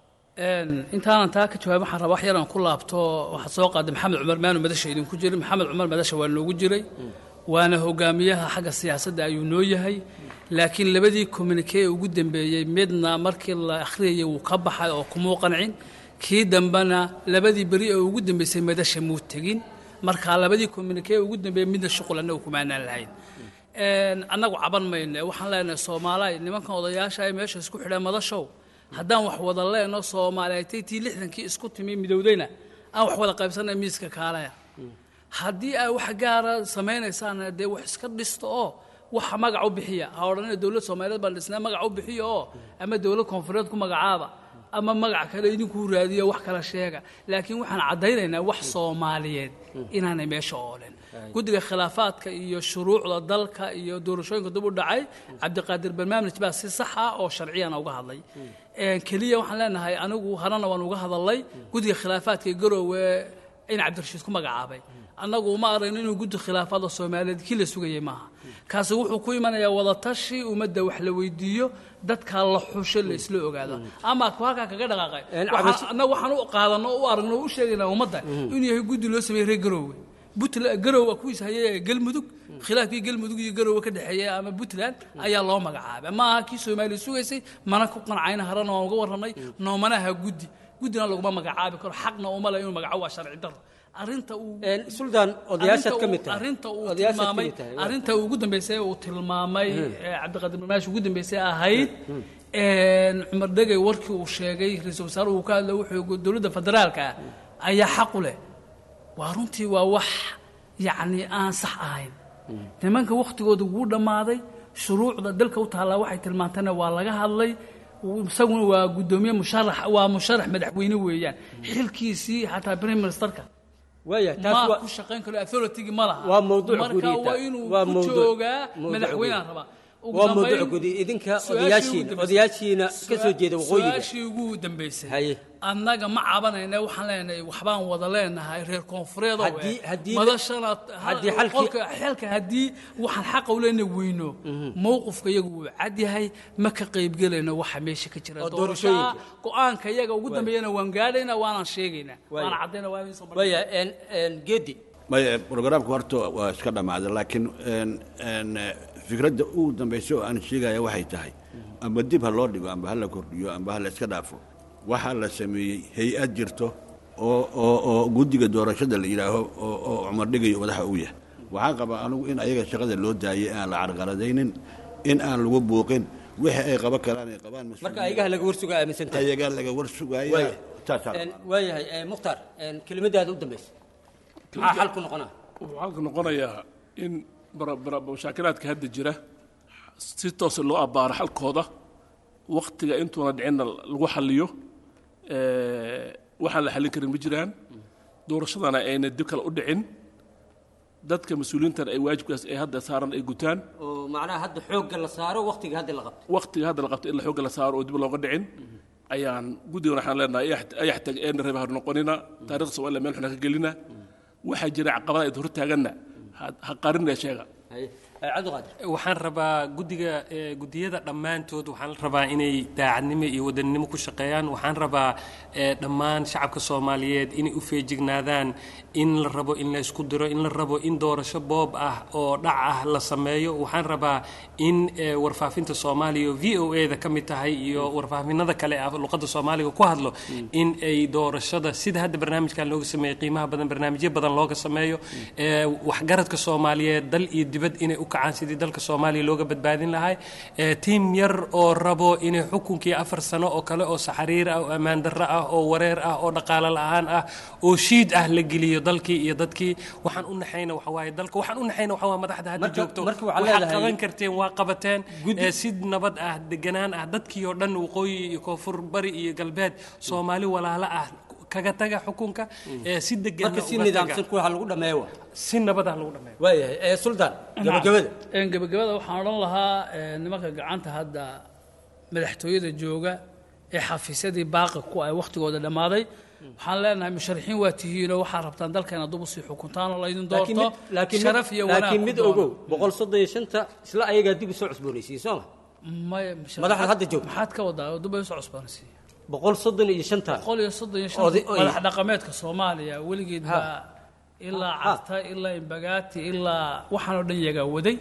intaan taa ka jawaab waxaan rabaa wax yar aan ku laabto waxa soo qaaday Maxamed Cumar maanu madasha idin ku jiray Maxamed Cumar madasha waa noogu jiray waana hogaamiyaha xagga siyaasadda ayuu noo yahay laakiin labadii communique ugu dambeeyay midna markii la akhriyay uu ka baxay oo kuma qancin kii dambana labadii bari oo ugu dambeysay madasha muu tagin marka labadii communique ugu dambeeyay midna shuqulana uu kuma aanan lahayn een anagu caban mayne waxaan leenahay Soomaaliya nimankan odayaasha ay meesha isku xidhaan madashow haddaan wax wada leeno Soomaaliyeed tii lixdankii isku timi midowdayna aan wax wada qaybsanay miiska kaalaya haddii ay wax gaar ah sameeynaysan de wax iska dhisto oo waxa magac u bixiya ha oranay dawladda Soomaaliyeed baan dhisnaa magac u bixiyo oo ama dawlad koonfureed ku magacaaba ama magac kale idinku raadiyo wax kala sheega laakiin waxaan cadaynaynaa wax Soomaaliyeed inaanay meesha oolen gudiga khilaafaadka iyo shuruucda dalka iyo doorashooyinka dib u dhacay Cabdiqaadir barnaamij baa si sax ah oo sharciyan uga hadlay ee kaliya waxaan leenahay anigu harana waan uga hadalay gudiga khilaafaadka Garowe in Cabdirashiid ku magacaabay annagu ma aragno inuu gudi khilaafaadka Soomaaliyeed kii la sugayay maaha kaasi wuxuu ku imanayaa wada tashi umada wax la weydiiyo dadka la xusho la isla ogaado ama halka kaga dhaqaaqay annagu waxaan u qaadano u aragno u sheegaynaa umada inuu yahay gudi loo sameeyay Garowe Puntland Garowe ku isahayay galmudug khilaafkii galmudug iyo Garowe ka dhaxeeyay ama Puntland ayaa loo magacaabay ma aha kii Soomaaliya sugaysay mana ku qancayna harana waan uga waranay noomanaha gudi gudina lagu magacaabi karo xaqna uma la inuu magacaabo sharci daro arinta uu Suldaan odayaashad ka mid tahay arinta uu tilmaamay arinta ugu dambeysay uu tilmaamay Cabdiqaadir Maash ugu dambeysay ahayd cumar dhegay warkii uu sheegay ra-iisul wasaaruhu uu ka hadlay wuxuu dowladda federaalka ayaa xaq u leh waa runtii waa wax yacni aan sax ahayn nimanka wakhtigooda wuu dhammaaday shuruucda dalka u taallaa waxay tilmaantana waa laga hadlay isaguna waa guddoomiye musharax waa musharax madaxweyne weeyaan xilkiisii xataa prime ministerka waya taas ma waa ku shaqayn karo authority ma laha waa mawduuc marka gudita waa inuu waa ku mawduuc joogaa mawduuc madaxweynaha gudi. rabaa waa mawduuc gudi idinka odayaashiina odayaashiina ka soo jeeda waqooyiga su-aashii ugu dambaysay haye annaga ma cabanayna waxaan leenahay waxbaan wada leenahay reer koonfureed oo Haddii- haddii- madashana haddii xalkii- qolka xilka haddii waxaan xaqa u leenahay weyno mowqifka iyagu wuu cad yahay ma ka qaybgelayno waxa meesha ka jira Oo doorashada doorashooyinka. go-aanka iyaga ugu Waay. dambeeyana waan gaadhaynaa waanaan sheegaynaa Waay. waan caddayna waa inay soo waya en en geedi maya programku horta waa iska dhammaaday laakiin een een fikradda ugu dambaysa oo aan sheegaya waxay tahay amba dib ha loo dhigo amba ha la kordhiyo amba ha la iska dhaafo waxaa la sameeyey hay-ad jirto oo oo oo guddiga doorashada la yidhaaho oo oo cumar dhigayo madaxa u yahay waxaan qabaa anigu in ayaga shaqada loo daayay aan la carqaladaynin in aan lagu buuqin wixii ay qaban karaan ay qabaan marka ayaga laga warsugaa aaminsantahay ayagaa laga warsugaaya Waaya. taasaa En waayahay eh, mukhtaar en kelimadaada u dambaysa maxaa xal ku noqonaa wuxuu xalka noqonayaa in bara- bara- mashaakilaadka hadda jira si toosa loo abbaaro xalkooda waktiga intuuna dhicinna lagu xalliyo Eh, waxaan la xallin karin ma jiraan doorashadana ayna dib kale u dhicin dadka mas-uuliyiintana ay waajibkaas ay hadda saaran ay gutaan oo macnaha hadda xoogga la saaro waqtiga hadda la qabto waktiga hadda la qabto in la xoogga la saaro oo dib looga dhicin ayaan guddigan waxaan leenahay ayax- ayax tag eena reeba har noqonina taariikhda soomaaliya meel xuna ka gelina waxaa jira caqabada ay hortaaganna ha- ha qarinaya sheega haye Eh, cabdiqaadir waxaan rabaa guddiga eh, guddiyada dhammaantood waxaan rabaa inay daacadnimo iyo wadaninimo ku shaqeeyaan waxaan rabaa eh, dhammaan shacabka soomaaliyeed inay u feejignaadaan in la rabo in la isku diro in la rabo in doorasho boob ah oo dhac ah la sameeyo waxaan rabaa in eh, warfaafinta soomaaliya oo v o a da ka mid tahay iyo warfaafinada kale ah luqadda soomaaliga ku hadlo in ay doorashada sida hadda barnaamijkan looga sameeyey qiimaha badan barnaamijyo badan looga sameeyo eh, waxgaradka soomaaliyeed dal iyo dibad inay u kacaan sidii dalka soomaaliya looga badbaadin lahay Eh, tiim yar oo rabo inay xukunkii afar sano oo kale oo saxariir ah oo ammaan darro ah oo wareer ah oo dhaqaale la'aan ah oo shiid ah la geliyo dalkii iyo dadkii waxaan u naxayna waxa waaye dalka waxaan u naxayna waxa waa madaxda hadda Marka- joogto marka waxaa waxaad leedahay- qaban karteen waa qabateen Guddi- Eh, si nabad ah deganaan ah dadkii oo dhan waqooyi iyo koonfur bari iyo galbeed soomaali walaalo ah kaga taga xukunka eh, si degan marka si nidaamsan kuwa lagu dhameeyo waa si nabad ah lagu dhameeyo waayahay eh, suldaan gabagabada Een, gabagabada waxaan odhan lahaa ee, nimanka gacanta hadda madaxtooyada jooga ee xafiisyadii baaqi ku ay wakhtigooda dhammaaday waxaan leenahay musharaxiin waa tihiinoo waxaad rabtaan dalkeena dub usii xukuntaan oo laydin laakiin doorto mid laakiin sharaf iyo mid wanaag laakiin ku mid doono. ogow boqol soddon iyo shanta isla ayagaa dib u soo cusboonaysiiyey soo ma Maya, madaxda hadda joogta. maxaad ka wadaa dub ay usoo cusboonaysiiya boqol soddon iyo shanta boqol iyo soddon iyo Oday- shan oy. madax dhaqameedka soomaaliya weligeed Ha. baa ilaa Ha. carta ilaa imbagaati ilaa waxaan oo dhan yagaa waday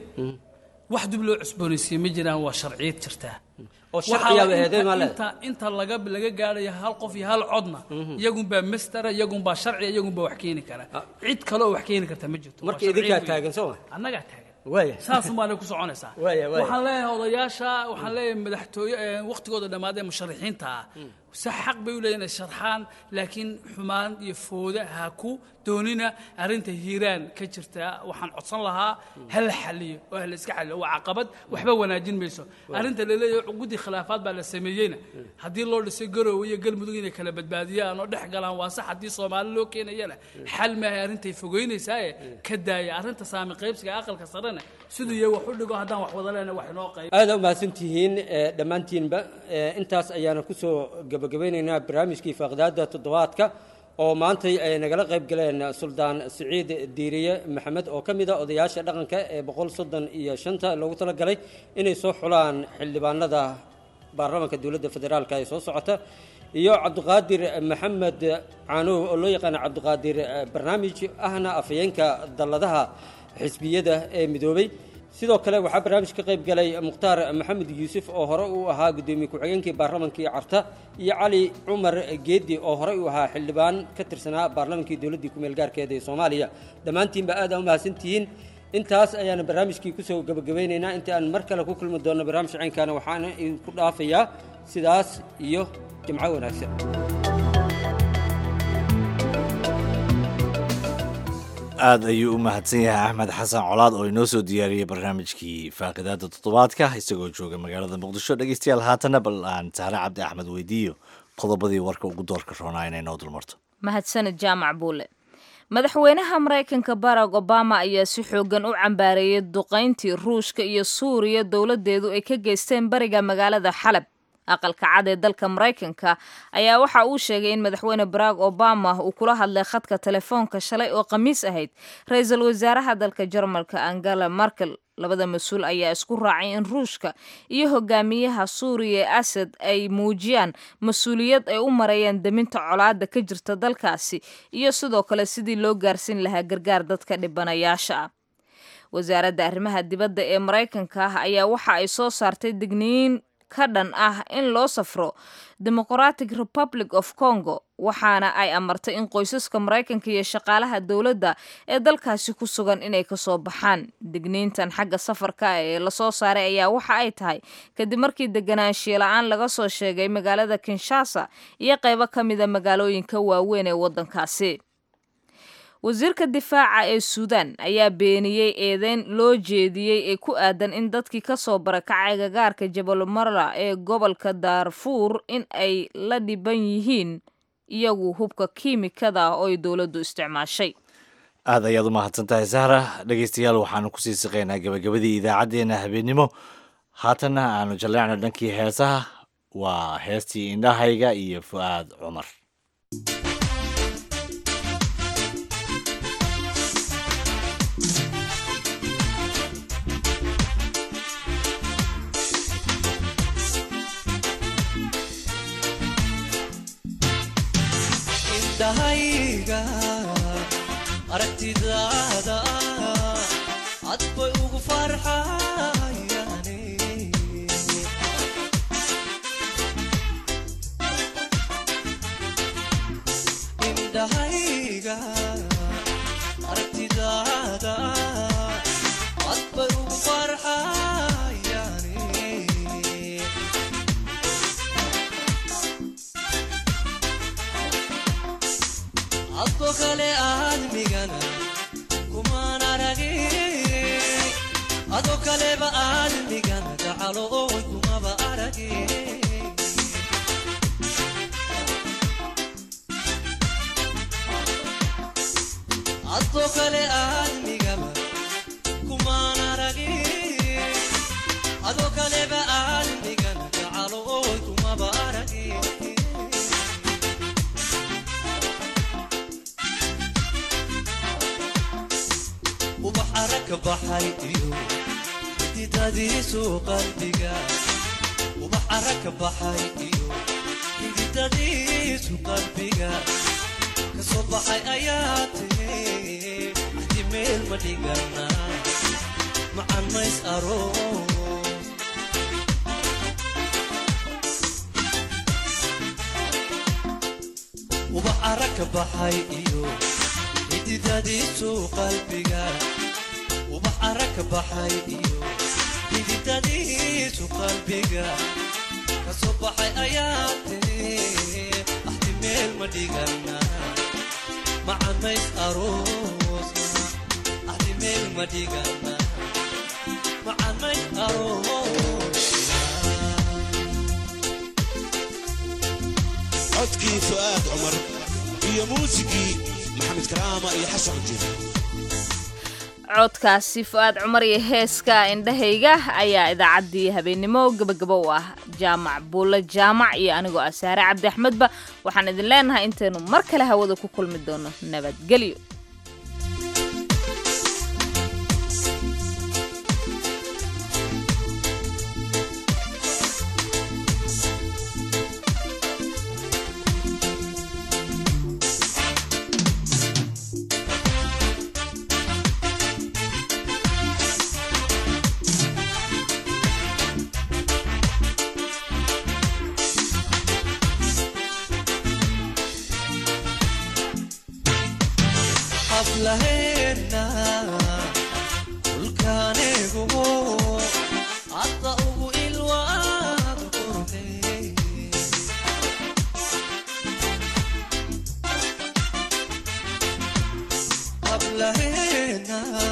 wax dib loo cusboonaysiiye ma jiraan waa sharciyad jirtaa oo sharciyaaba eedeen maa leedahay inta inta laga laga gaarayo hal qof iyo hal codna iyagunbaa mastera iyagunbaa sharciya iyagunbaa wax keeni kara cid kale oo wax keeni karta ma jirto marka Waa idinkaa sharciyad taagan soo ma weyn. annagaa taagan waaya saas umaanay ku soconaysaa Waaya, waaya. waxaan leeyahay odayaasha waxaan leeyahay madaxtooye ee waqtigooda dhammaadee musharaxiinta ah si xaq bay u leeyihin inay sharxaan laakiin xumaan iyo fooda ha ku doonina arrinta hiiraan ka jirta waxaan codsan lahaa ha la xaliyo oo ha la iska xaliyo waa caqabad waxba wanaajin mayso arrinta la leeyahay guddi khilaafaad baa la sameeyeyna haddii loo dhisay garoowe iyo galmudug inay kala badbaadiyaan oo dhex galaan waa sax haddii soomaali loo keenayana xal maahay arrintay fogeynaysaa ka daaya arrinta saami qaybsiga aqalka sarena siduu yahay wax u dhigo haddaan wax wada lehna wax inoo qayb aada u mahadsantihiin eh, dhammaantiinba Eh, intaas ayaana kusoo gabagabeynaynaa barnaamijkii faaqdaada toddobaadka oo maantay ay nagala qayb galeen suldaan siciid diiriye maxamed oo ka mid a odayaasha dhaqanka ee boqol soddon iyo shanta loogu talagalay inay soo xulaan xildhibaanada baarlamaanka dowladda federaalka ee soo socota iyo cabdiqaadir maxamed caanow oo loo yaqaana cabdiqaadir eh, barnaamij ahna afhayeenka dalladaha xisbiyada ee midoobay sidoo kale waxaa barnaamij ka qayb galay mukhtaar maxamed yuusuf oo hore uu ahaa guddoomiye ku-xigeenkii baarlamankii carta iyo cali cumar geedi oo hore uu ahaa xildhibaan ka tirsanaa baarlamankii dowladdii ku-meel gaarkeeda ee soomaaliya dhammaantiinba aad aa u mahadsantihiin intaas ayaana barnaamijkii kusoo gabagabeynaynaa intii aan mar kale ku kulmi doonno barnaamij caynkaana waxaana idinku dhaafayaa sidaas iyo jimco wanaagsan aad ayuu u mahadsan yahay axmed xasan colaad oo inoo soo diyaariyey barnaamijkii faaqidaada toddobaadka isagoo jooga magaalada muqdisho dhegeystayaal haatana bal aan saare cabdi axmed weydiiyo qodobadii warka ugu doorka roonaa inay noo dulmarto mahadsanid jaamac buule madaxweynaha maraykanka barack obama ayaa si xoogan u cambaareeyay duqayntii ruushka iyo suuriya dowladeedu ay ka geysteen bariga magaalada xalab aqalka cad ee dalka maraykanka ayaa waxa uu sheegay in madaxweyne barack obama uu kula hadlay khadka telefoonka shalay oo khamiis ahayd ra-iisul wasaaraha dalka jarmalka angela merkel labada mas-uul ayaa isku raacay in ruushka iyo hogaamiyaha suuriya ee asad ay muujiyaan mas-uuliyad ay u marayeen deminta colaada ka jirta dalkaasi iyo sidoo kale sidii loo gaarsiin lahaa gargaar dadka dhibanayaasha ah wasaaradda arrimaha dibadda ee maraykanka ayaa waxa ay soo saartay digniin ka dhan ah in loo safro democratic republic of congo waxaana ay amartay in qoysaska maraykanka iyo shaqaalaha dowladda ee dalkaasi ku sugan inay kasoo baxaan digniintan xagga safarka ee lasoo saaray ayaa waxa ay tahay kadib markii deganaanshiye la-aan laga soo sheegay magaalada kinshasa iyo qaybo ka mida magaalooyinka waaweyn ee waddankaasi wasiirka difaaca ee suudaan ayaa beeniyey eedeyn loo jeediyey ee ku aadan in dadkii kasoo barakacay gagaarka jabal marla ee gobolka daarfuur in ay la dhiban yihiin iyagu hubka kiimikada oo ay dowladdu isticmaashay aad ayaad u mahadsan tahay sahra dhegeystayaal waxaanu kusii siqaynaa gabagabadii idaacaddeenna habeennimo haatanna aanu jalleecno dhankii heesaha waa heestii indhahayga iyo fu'aad cumar indhahayga aragtidaada cad bay ugu farxayaane indhahayga aragtidaada cad bay ugu farxayaane adko kale aadmigana kumaan aragin adoo kaleba aadmigana gacalo oon kumaba aragin adoo kale aadmigaba kumaan aragin adoo kaleba aadmigana gacalo oon kumaba aragin ubaxaraka baxay iyo xididadiisu qalbiga ubaxaraka baxay iyo xididadiisu qalbiga kasoo baxay ayaa tiri axdi meel ma dhigana macan mays aroos ubaxaraka baxay iyo xididadiisu qalbiga ubaxaraka baxay iyo xididadiisu qalbiga kasoo baxay ayaa tiri axdi meel ma dhigana macan mays aroosna axdi meel ma dhigana macan mays aroosna codkii fu'aad cumar iyo muusikii maxamed karaama iyo xasan jiir codkaasi fu'aad cumar iyo heeska indhahayga ayaa idaacaddii habeennimo gabagabo u ah jaamac buulle jaamac iyo anigoo ah saare cabdi axmedba waxaan idin leenahay intaynu mar kale hawada ku kulmi doono nabadgelyo lahena lahena